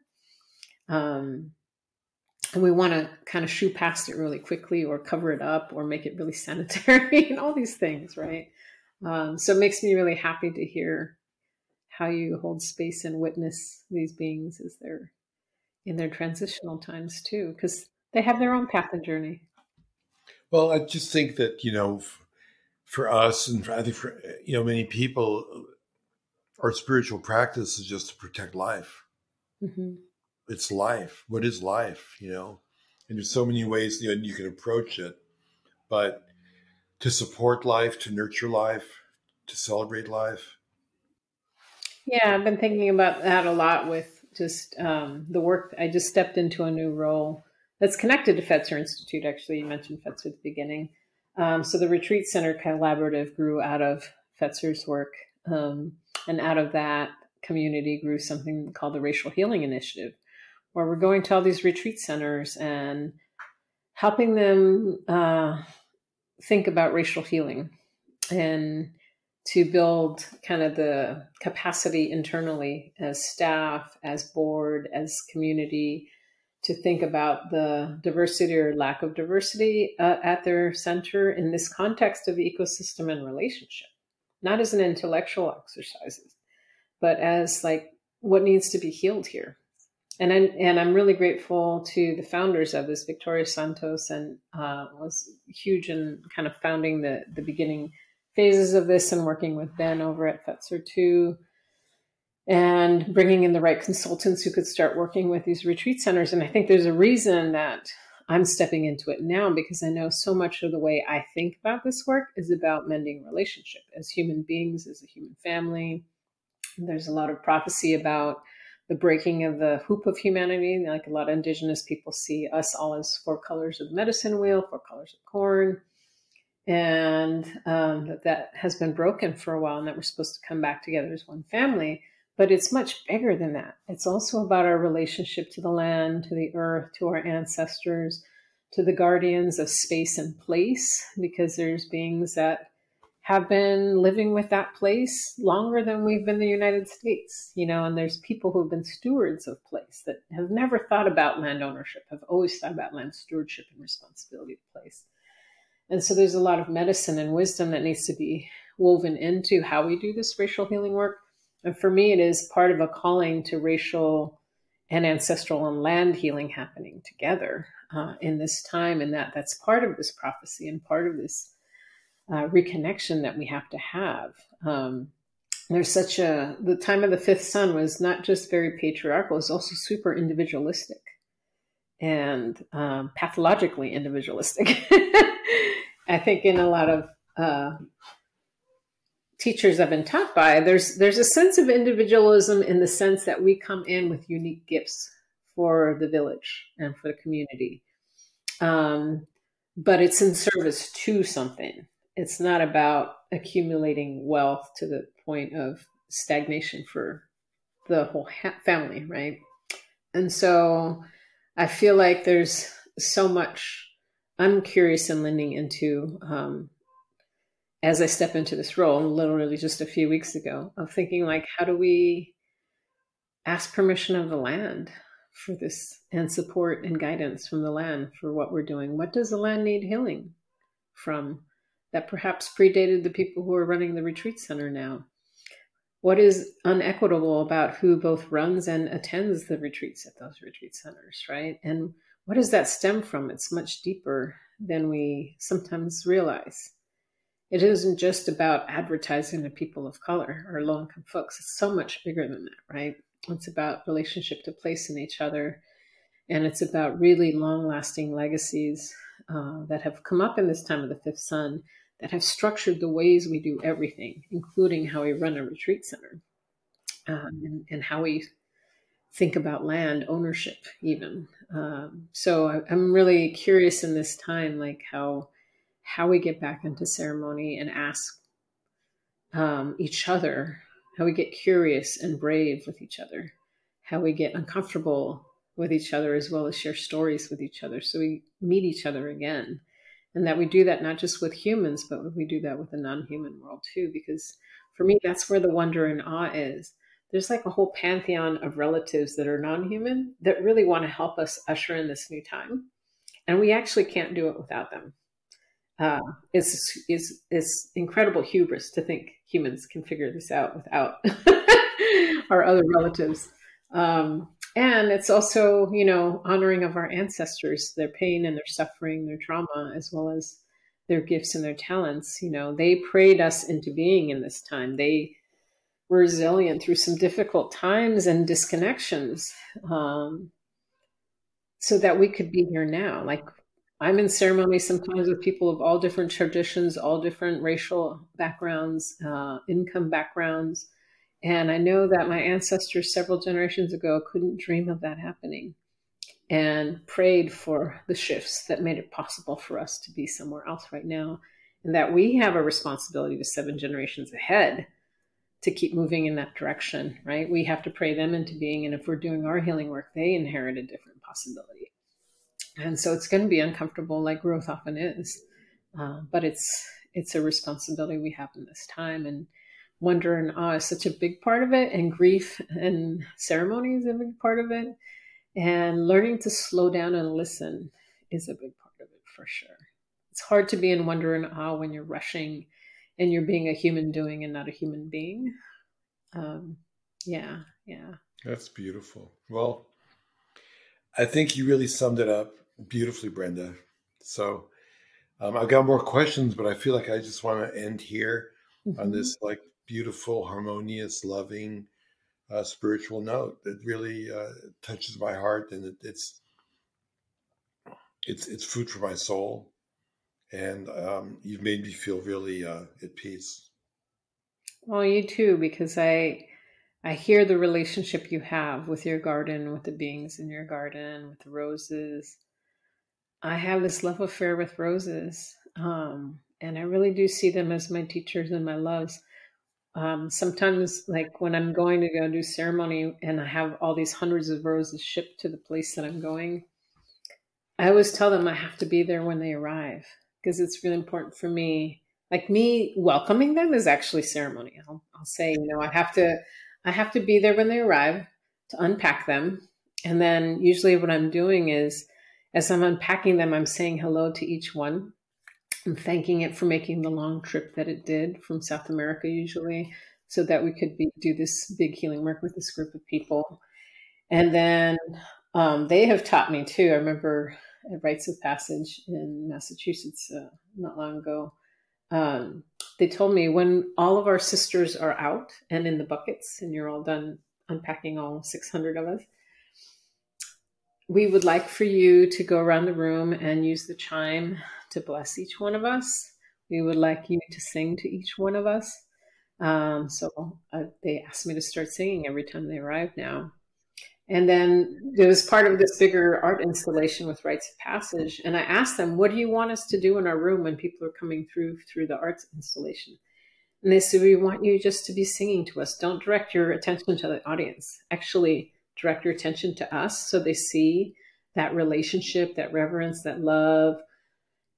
Um, and we want to kind of shoo past it really quickly or cover it up or make it really sanitary and all these things, right? Um, so it makes me really happy to hear how you hold space and witness these beings as they're in their transitional times too, because they have their own path and journey. Well, I just think that, you know, f- for us and for, I think for, you know, many people, our spiritual practice is just to protect life. Mm-hmm. It's life. What is life, you know? And there's so many ways you know, you can approach it. But to support life, to nurture life, to celebrate life. Yeah, I've been thinking about that a lot with just um, the work. I just stepped into a new role that's connected to Fetzer Institute. Actually, you mentioned Fetzer at the beginning. Um, so the Retreat Center Collaborative grew out of Fetzer's work. Um, and out of that community grew something called the Racial Healing Initiative, where we're going to all these retreat centers and helping them uh, think about racial healing and to build kind of the capacity internally as staff, as board, as community to think about the diversity or lack of diversity uh, at their center in this context of ecosystem and relationship, not as an intellectual exercise, but as like what needs to be healed here. And I'm, and I'm really grateful to the founders of this, Victoria Santos, and uh, was huge in kind of founding the, the beginning phases of this and working with Ben over at Fetzer too, and bringing in the right consultants who could start working with these retreat centers. And I think there's a reason that I'm stepping into it now, because I know so much of the way I think about this work is about mending relationship as human beings, as a human family. There's a lot of prophecy about the breaking of the hoop of humanity. Like a lot of indigenous people see us all as four colors of the medicine wheel, four colors of corn. And um, that that has been broken for a while and that we're supposed to come back together as one family. But it's much bigger than that. It's also about our relationship to the land, to the earth, to our ancestors, to the guardians of space and place, because there's beings that have been living with that place longer than we've been in the United States, you know, and there's people who have been stewards of place that have never thought about land ownership, have always thought about land stewardship and responsibility of place. And so there's a lot of medicine and wisdom that needs to be woven into how we do this racial healing work. And for me, it is part of a calling to racial and ancestral and land healing happening together uh, in this time. And that that's part of this prophecy and part of this Uh, reconnection that we have to have. Um, there's such a, the time of the fifth sun was not just very patriarchal, it's also super individualistic and um, pathologically individualistic. I think in a lot of uh, teachers I've been taught by, there's there's a sense of individualism in the sense that we come in with unique gifts for the village and for the community. Um, but it's in service to something. It's not about accumulating wealth to the point of stagnation for the whole ha- family, right? And so I feel like there's so much I'm curious in lending into um, as I step into this role, literally just a few weeks ago, of thinking like, how do we ask permission of the land for this and support and guidance from the land for what we're doing? What does the land need healing from that perhaps predated the people who are running the retreat center now? What is unequitable about who both runs and attends the retreats at those retreat centers, right? And what does that stem from? It's much deeper than we sometimes realize. It isn't just about advertising to people of color or low-income folks. It's so much bigger than that, right? It's about relationship to place in each other. And it's about really long-lasting legacies uh, that have come up in this time of the fifth sun that have structured the ways we do everything, including how we run a retreat center um, and, and how we think about land ownership even. Um, so I, I'm really curious in this time, like how how we get back into ceremony and ask um, each other, how we get curious and brave with each other, how we get uncomfortable with each other as well as share stories with each other so we meet each other again. And that we do that not just with humans, but we do that with the non-human world too, because for me, that's where the wonder and awe is. There's like a whole pantheon of relatives that are non-human that really want to help us usher in this new time. And we actually can't do it without them. Uh, it's, it's, it's incredible hubris to think humans can figure this out without our other relatives. Um, and it's also, you know, honoring of our ancestors, their pain and their suffering, their trauma, as well as their gifts and their talents. You know, they prayed us into being in this time. They were resilient through some difficult times and disconnections um, so that we could be here now. Like, I'm in ceremony sometimes with people of all different traditions, all different racial backgrounds, uh, income backgrounds. And I know that my ancestors several generations ago couldn't dream of that happening and prayed for the shifts that made it possible for us to be somewhere else right now. And that we have a responsibility to seven generations ahead to keep moving in that direction, right? We have to pray them into being. And if we're doing our healing work, they inherit a different possibility. And so it's going to be uncomfortable, like growth often is. Uh, but it's it's a responsibility we have in this time. And wonder and awe is such a big part of it. And grief and ceremony is a big part of it. And learning to slow down and listen is a big part of it for sure. It's hard to be in wonder and awe when you're rushing and you're being a human doing and not a human being. Um, yeah, yeah. That's beautiful. Well, I think you really summed it up beautifully, Brenda. So um, I've got more questions, but I feel like I just want to end here mm-hmm. on this like beautiful, harmonious, loving, uh, spiritual note that really uh, touches my heart, and it, it's it's it's food for my soul. And um, you've made me feel really uh, at peace. Well, you too, because I I hear the relationship you have with your garden, with the beings in your garden, with the roses. I have this love affair with roses, um, and I really do see them as my teachers and my loves. Um, sometimes, like when I'm going to go do ceremony and I have all these hundreds of roses shipped to the place that I'm going, I always tell them I have to be there when they arrive, because it's really important for me. Like me welcoming them is actually ceremony. I'll, I'll say, you know, I have to, I have to be there when they arrive to unpack them. And then usually what I'm doing is, as I'm unpacking them, I'm saying hello to each one. I'm thanking it for making the long trip that it did from South America, usually, so that we could be, do this big healing work with this group of people. And then um, they have taught me too. I remember at Rites of Passage in Massachusetts uh, not long ago, um, they told me when all of our sisters are out and in the buckets and you're all done unpacking all six hundred of us, we would like for you to go around the room and use the chime to bless each one of us. We would like you to sing to each one of us. Um, so uh, they asked me to start singing every time they arrive now. And then it was part of this bigger art installation with Rites of Passage. And I asked them, what do you want us to do in our room when people are coming through through the arts installation? And they said, we want you just to be singing to us. Don't direct your attention to the audience. Actually, direct your attention to us so they see that relationship, that reverence, that love,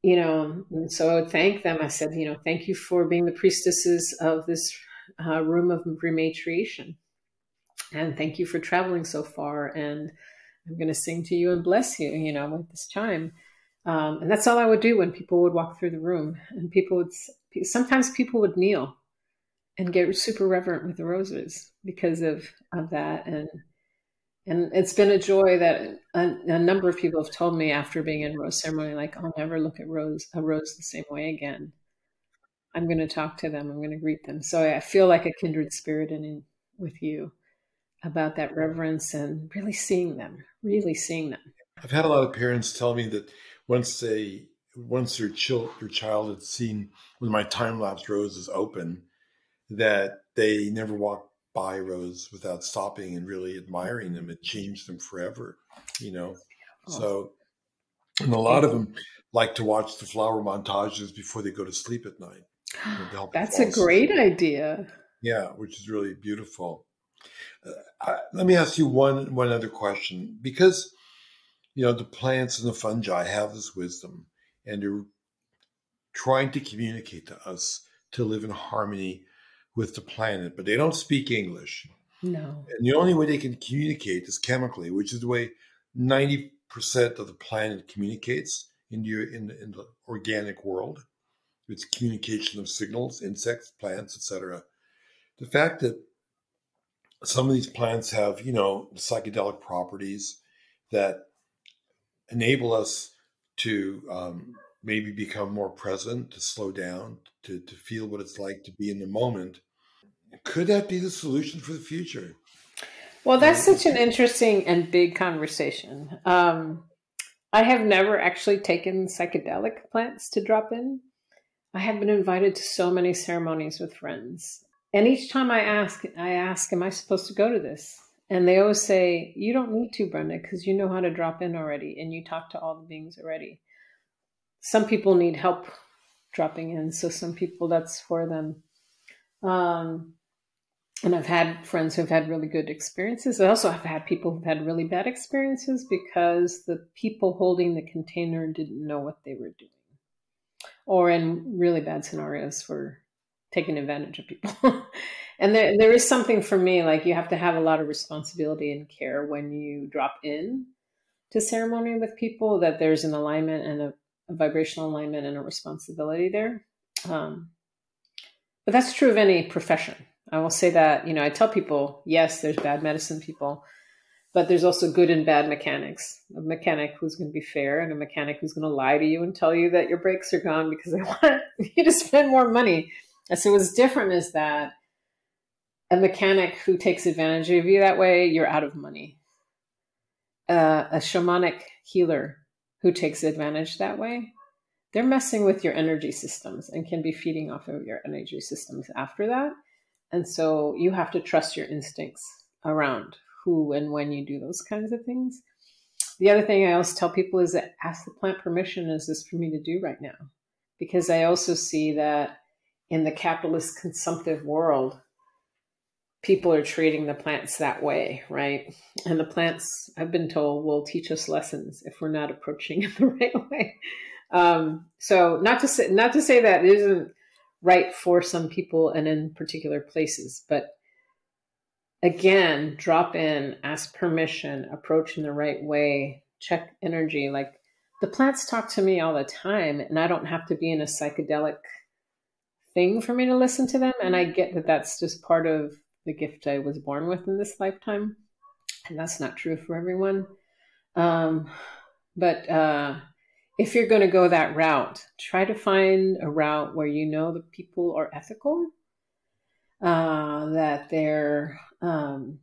you know, and so I would thank them. I said, you know, thank you for being the priestesses of this uh, room of rematriation. And thank you for traveling so far. And I'm going to sing to you and bless you, you know, with this chime. Um, and that's all I would do when people would walk through the room. And people would, sometimes people would kneel and get super reverent with the roses because of, of that. And and it's been a joy that a, a number of people have told me after being in rose ceremony, like, I'll never look at rose a rose the same way again. I'm going to talk to them. I'm going to greet them. So I feel like a kindred spirit in, in with you about that reverence and really seeing them, really seeing them. I've had a lot of parents tell me that once they, once their child, their child had seen when my time-lapse rose is open, that they never walk by rose without stopping and really admiring them. It changed them forever, you know? Oh. So, and a lot of them like to watch the flower montages before they go to sleep at night. You know, that's a great asleep. idea. Yeah, which is really beautiful. Uh, I, let me ask you one one other question, because you know the plants and the fungi have this wisdom, and they're trying to communicate to us to live in harmony with the planet, but they don't speak English. No. And the only way they can communicate is chemically, which is the way ninety percent of the planet communicates in the, in, in the organic world. It's communication of signals, insects, plants, et cetera. The fact that some of these plants have, you know, psychedelic properties that enable us to um, maybe become more present, to slow down, to, to feel what it's like to be in the moment. Could that be the solution for the future? Well, that's such an interesting and big conversation. Um, I have never actually taken psychedelic plants to drop in. I have been invited to so many ceremonies with friends. And each time I ask, I ask, am I supposed to go to this? And they always say, you don't need to, Brenda, because you know how to drop in already and you talk to all the beings already. Some people need help dropping in. So some people, that's for them. Um, and I've had friends who've had really good experiences. I also have had people who've had really bad experiences because the people holding the container didn't know what they were doing. Or in really bad scenarios were taking advantage of people. And there, there is something for me, like you have to have a lot of responsibility and care when you drop in to ceremony with people, that there's an alignment and a, a vibrational alignment and a responsibility there. Um, but that's true of any profession. I will say that, you know, I tell people, yes, there's bad medicine people, but there's also good and bad mechanics. A mechanic who's going to be fair and a mechanic who's going to lie to you and tell you that your brakes are gone because they want you to spend more money. And so what's different is that a mechanic who takes advantage of you that way, you're out of money. Uh, a shamanic healer who takes advantage that way, they're messing with your energy systems and can be feeding off of your energy systems after that. And so you have to trust your instincts around who and when you do those kinds of things. The other thing I always tell people is that ask the plant permission, is this for me to do right now? Because I also see that in the capitalist consumptive world, people are treating the plants that way, right? And the plants, I've been told, will teach us lessons if we're not approaching it the right way. Um, so not to say, not to say that it isn't right for some people and in particular places, but again, drop in, ask permission, approach in the right way, check energy. Like the plants talk to me all the time, and I don't have to be in a psychedelic thing for me to listen to them. And I get that that's just part of the gift I was born with in this lifetime. And that's not true for everyone. Um, but uh, if you're going to go that route, try to find a route where you know the people are ethical, uh, that they're um,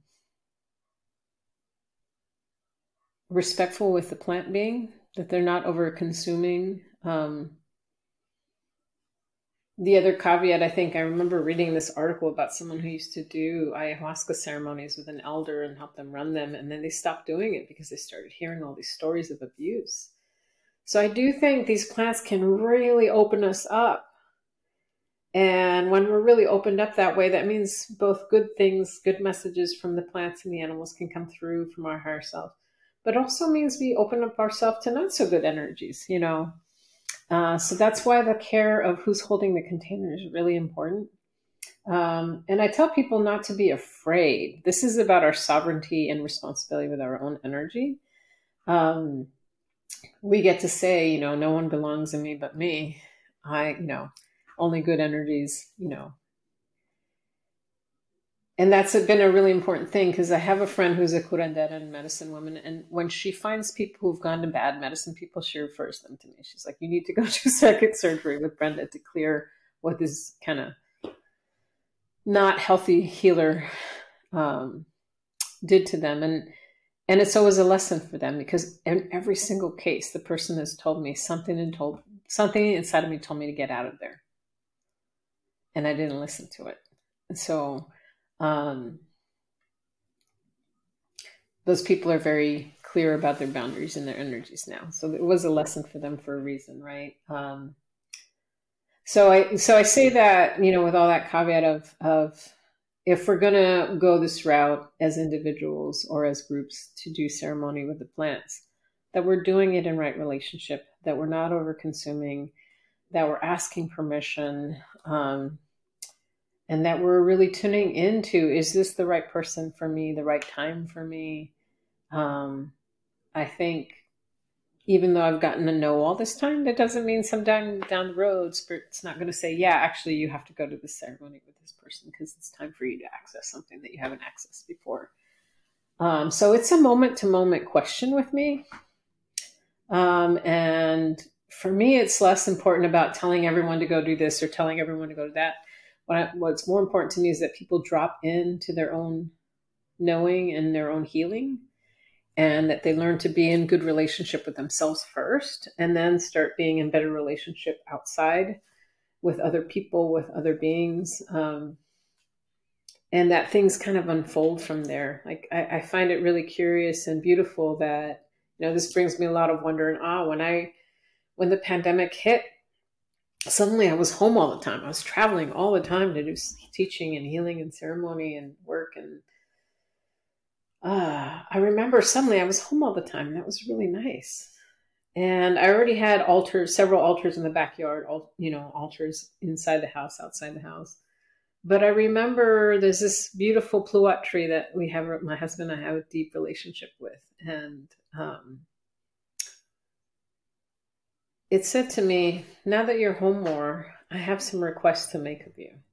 respectful with the plant being, that they're not over consuming. Um, the other caveat, I think I remember reading this article about someone who used to do ayahuasca ceremonies with an elder and help them run them. And then they stopped doing it because they started hearing all these stories of abuse. So I do think these plants can really open us up. And when we're really opened up that way, that means both good things, good messages from the plants and the animals can come through from our higher self. But also means we open up ourselves to not so good energies, you know. uh, so that's why the care of who's holding the container is really important. Um, and I tell people not to be afraid. This is about our sovereignty and responsibility with our own energy. Um, we get to say, you know, no one belongs in me but me. I, you know, only good energies, you know. And that's been a really important thing, because I have a friend who's a curandera and medicine woman. And when she finds people who've gone to bad medicine people, she refers them to me. She's like, you need to go to circuit surgery with Brenda to clear what this kind of not healthy healer um, did to them. And and it's always a lesson for them, because in every single case, the person has told me something and told something inside of me told me to get out of there. And I didn't listen to it. And so um, those people are very clear about their boundaries and their energies now. So it was a lesson for them for a reason, right? Um, so I so I say that, you know, with all that caveat of of if we're going to go this route as individuals or as groups to do ceremony with the plants, that we're doing it in right relationship, that we're not over consuming, that we're asking permission, um, and that we're really tuning into, is this the right person for me, the right time for me? Um, I think even though I've gotten to know all this time, that doesn't mean sometime down the road, Spirit's not going to say, yeah, actually, you have to go to this ceremony with this person because it's time for you to access something that you haven't accessed before. Um, so it's a moment-to-moment question with me. Um, and for me, it's less important about telling everyone to go do this or telling everyone to go to that. What I, what's more important to me is that people drop into their own knowing and their own healing, and that they learn to be in good relationship with themselves first, and then start being in better relationship outside with other people, with other beings. Um, and that things kind of unfold from there. Like I, I find it really curious and beautiful that, you know, this brings me a lot of wonder and awe. When I, when the pandemic hit, suddenly I was home all the time. I was traveling all the time to do teaching and healing and ceremony and work. And uh, I remember suddenly I was home all the time, and that was really nice. And I already had altars, several altars in the backyard, all, you know, altars inside the house, outside the house. But I remember there's this beautiful pluot tree that we have, my husband and I have a deep relationship with. And um, it said to me, now that you're home more, I have some requests to make of you.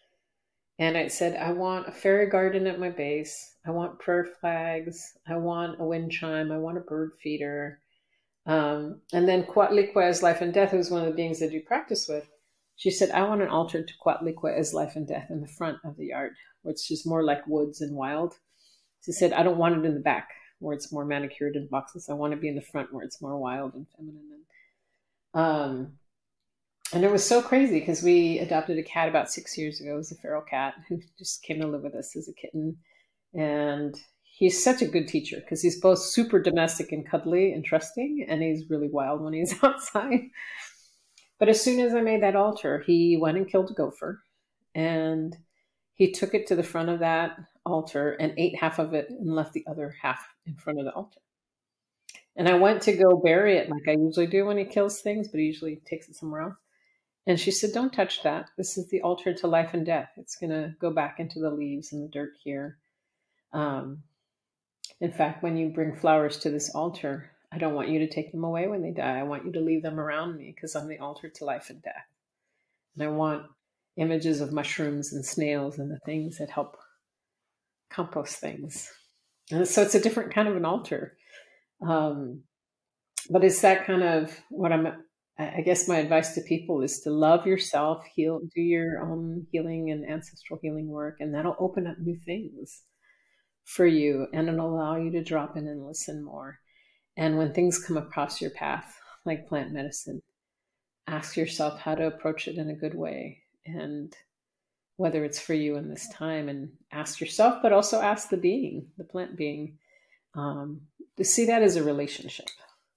And it said, I want a fairy garden at my base. I want prayer flags. I want a wind chime. I want a bird feeder. Um, and then Coatlicue as life and death, who's one of the beings that you practice with, she said, I want an altar to Coatlicue as life and death in the front of the yard, which is more like woods and wild. She said, I don't want it in the back where it's more manicured in boxes. I want to be in the front where it's more wild and feminine. And, um, and it was so crazy because we adopted a cat about six years ago. It was a feral cat who just came to live with us as a kitten. And he's such a good teacher because he's both super domestic and cuddly and trusting, and he's really wild when he's outside. But as soon as I made that altar, he went and killed a gopher, and he took it to the front of that altar and ate half of it and left the other half in front of the altar. And I went to go bury it like I usually do when he kills things, but he usually takes it somewhere else. And she said, don't touch that. This is the altar to life and death. It's going to go back into the leaves and the dirt here. Um, in fact, when you bring flowers to this altar, I don't want you to take them away when they die. I want you to leave them around me because I'm the altar to life and death. And I want images of mushrooms and snails and the things that help compost things. And so it's a different kind of an altar. Um, but it's that kind of what I'm, I guess my advice to people is to love yourself, heal, do your own healing and ancestral healing work, and that'll open up new things for you, and it'll allow you to drop in and listen more. And when things come across your path, like plant medicine, ask yourself how to approach it in a good way, and whether it's for you in this time, and ask yourself, but also ask the being, the plant being, um, to see that as a relationship.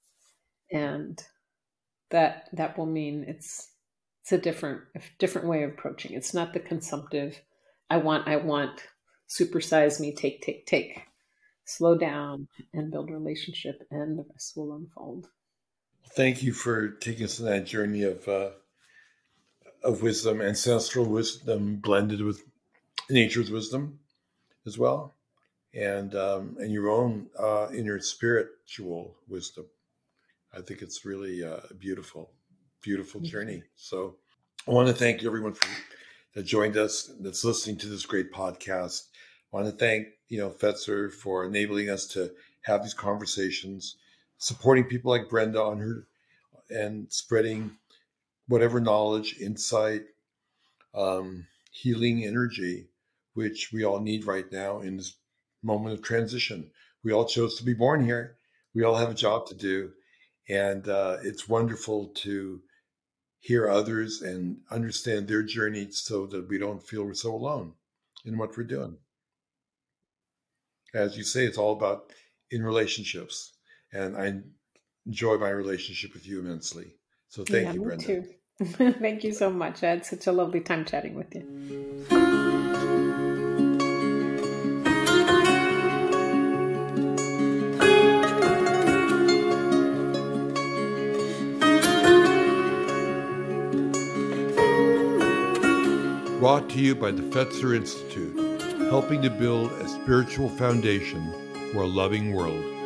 And that that will mean it's it's a different a different way of approaching. It's not the consumptive, I want, I want, supersize me, take, take, take. Slow down and build a relationship, and the rest will unfold. Thank you for taking us on that journey of uh, of wisdom, ancestral wisdom blended with nature's wisdom as well, and um, and your own uh, inner spiritual wisdom. I think it's really uh, a beautiful, beautiful journey. So I want to thank everyone for, that joined us, that's listening to this great podcast. I want to thank, you know, Fetzer for enabling us to have these conversations, supporting people like Brenda on her and spreading whatever knowledge, insight, um, healing energy, which we all need right now in this moment of transition. We all chose to be born here. We all have a job to do. And uh, it's wonderful to hear others and understand their journey so that we don't feel we're so alone in what we're doing. As you say, it's all about in relationships. And I enjoy my relationship with you immensely. So thank Yeah, you, me Brenda. too. Thank you so much. I had such a lovely time chatting with you. Brought to you by the Fetzer Institute, helping to build a spiritual foundation for a loving world.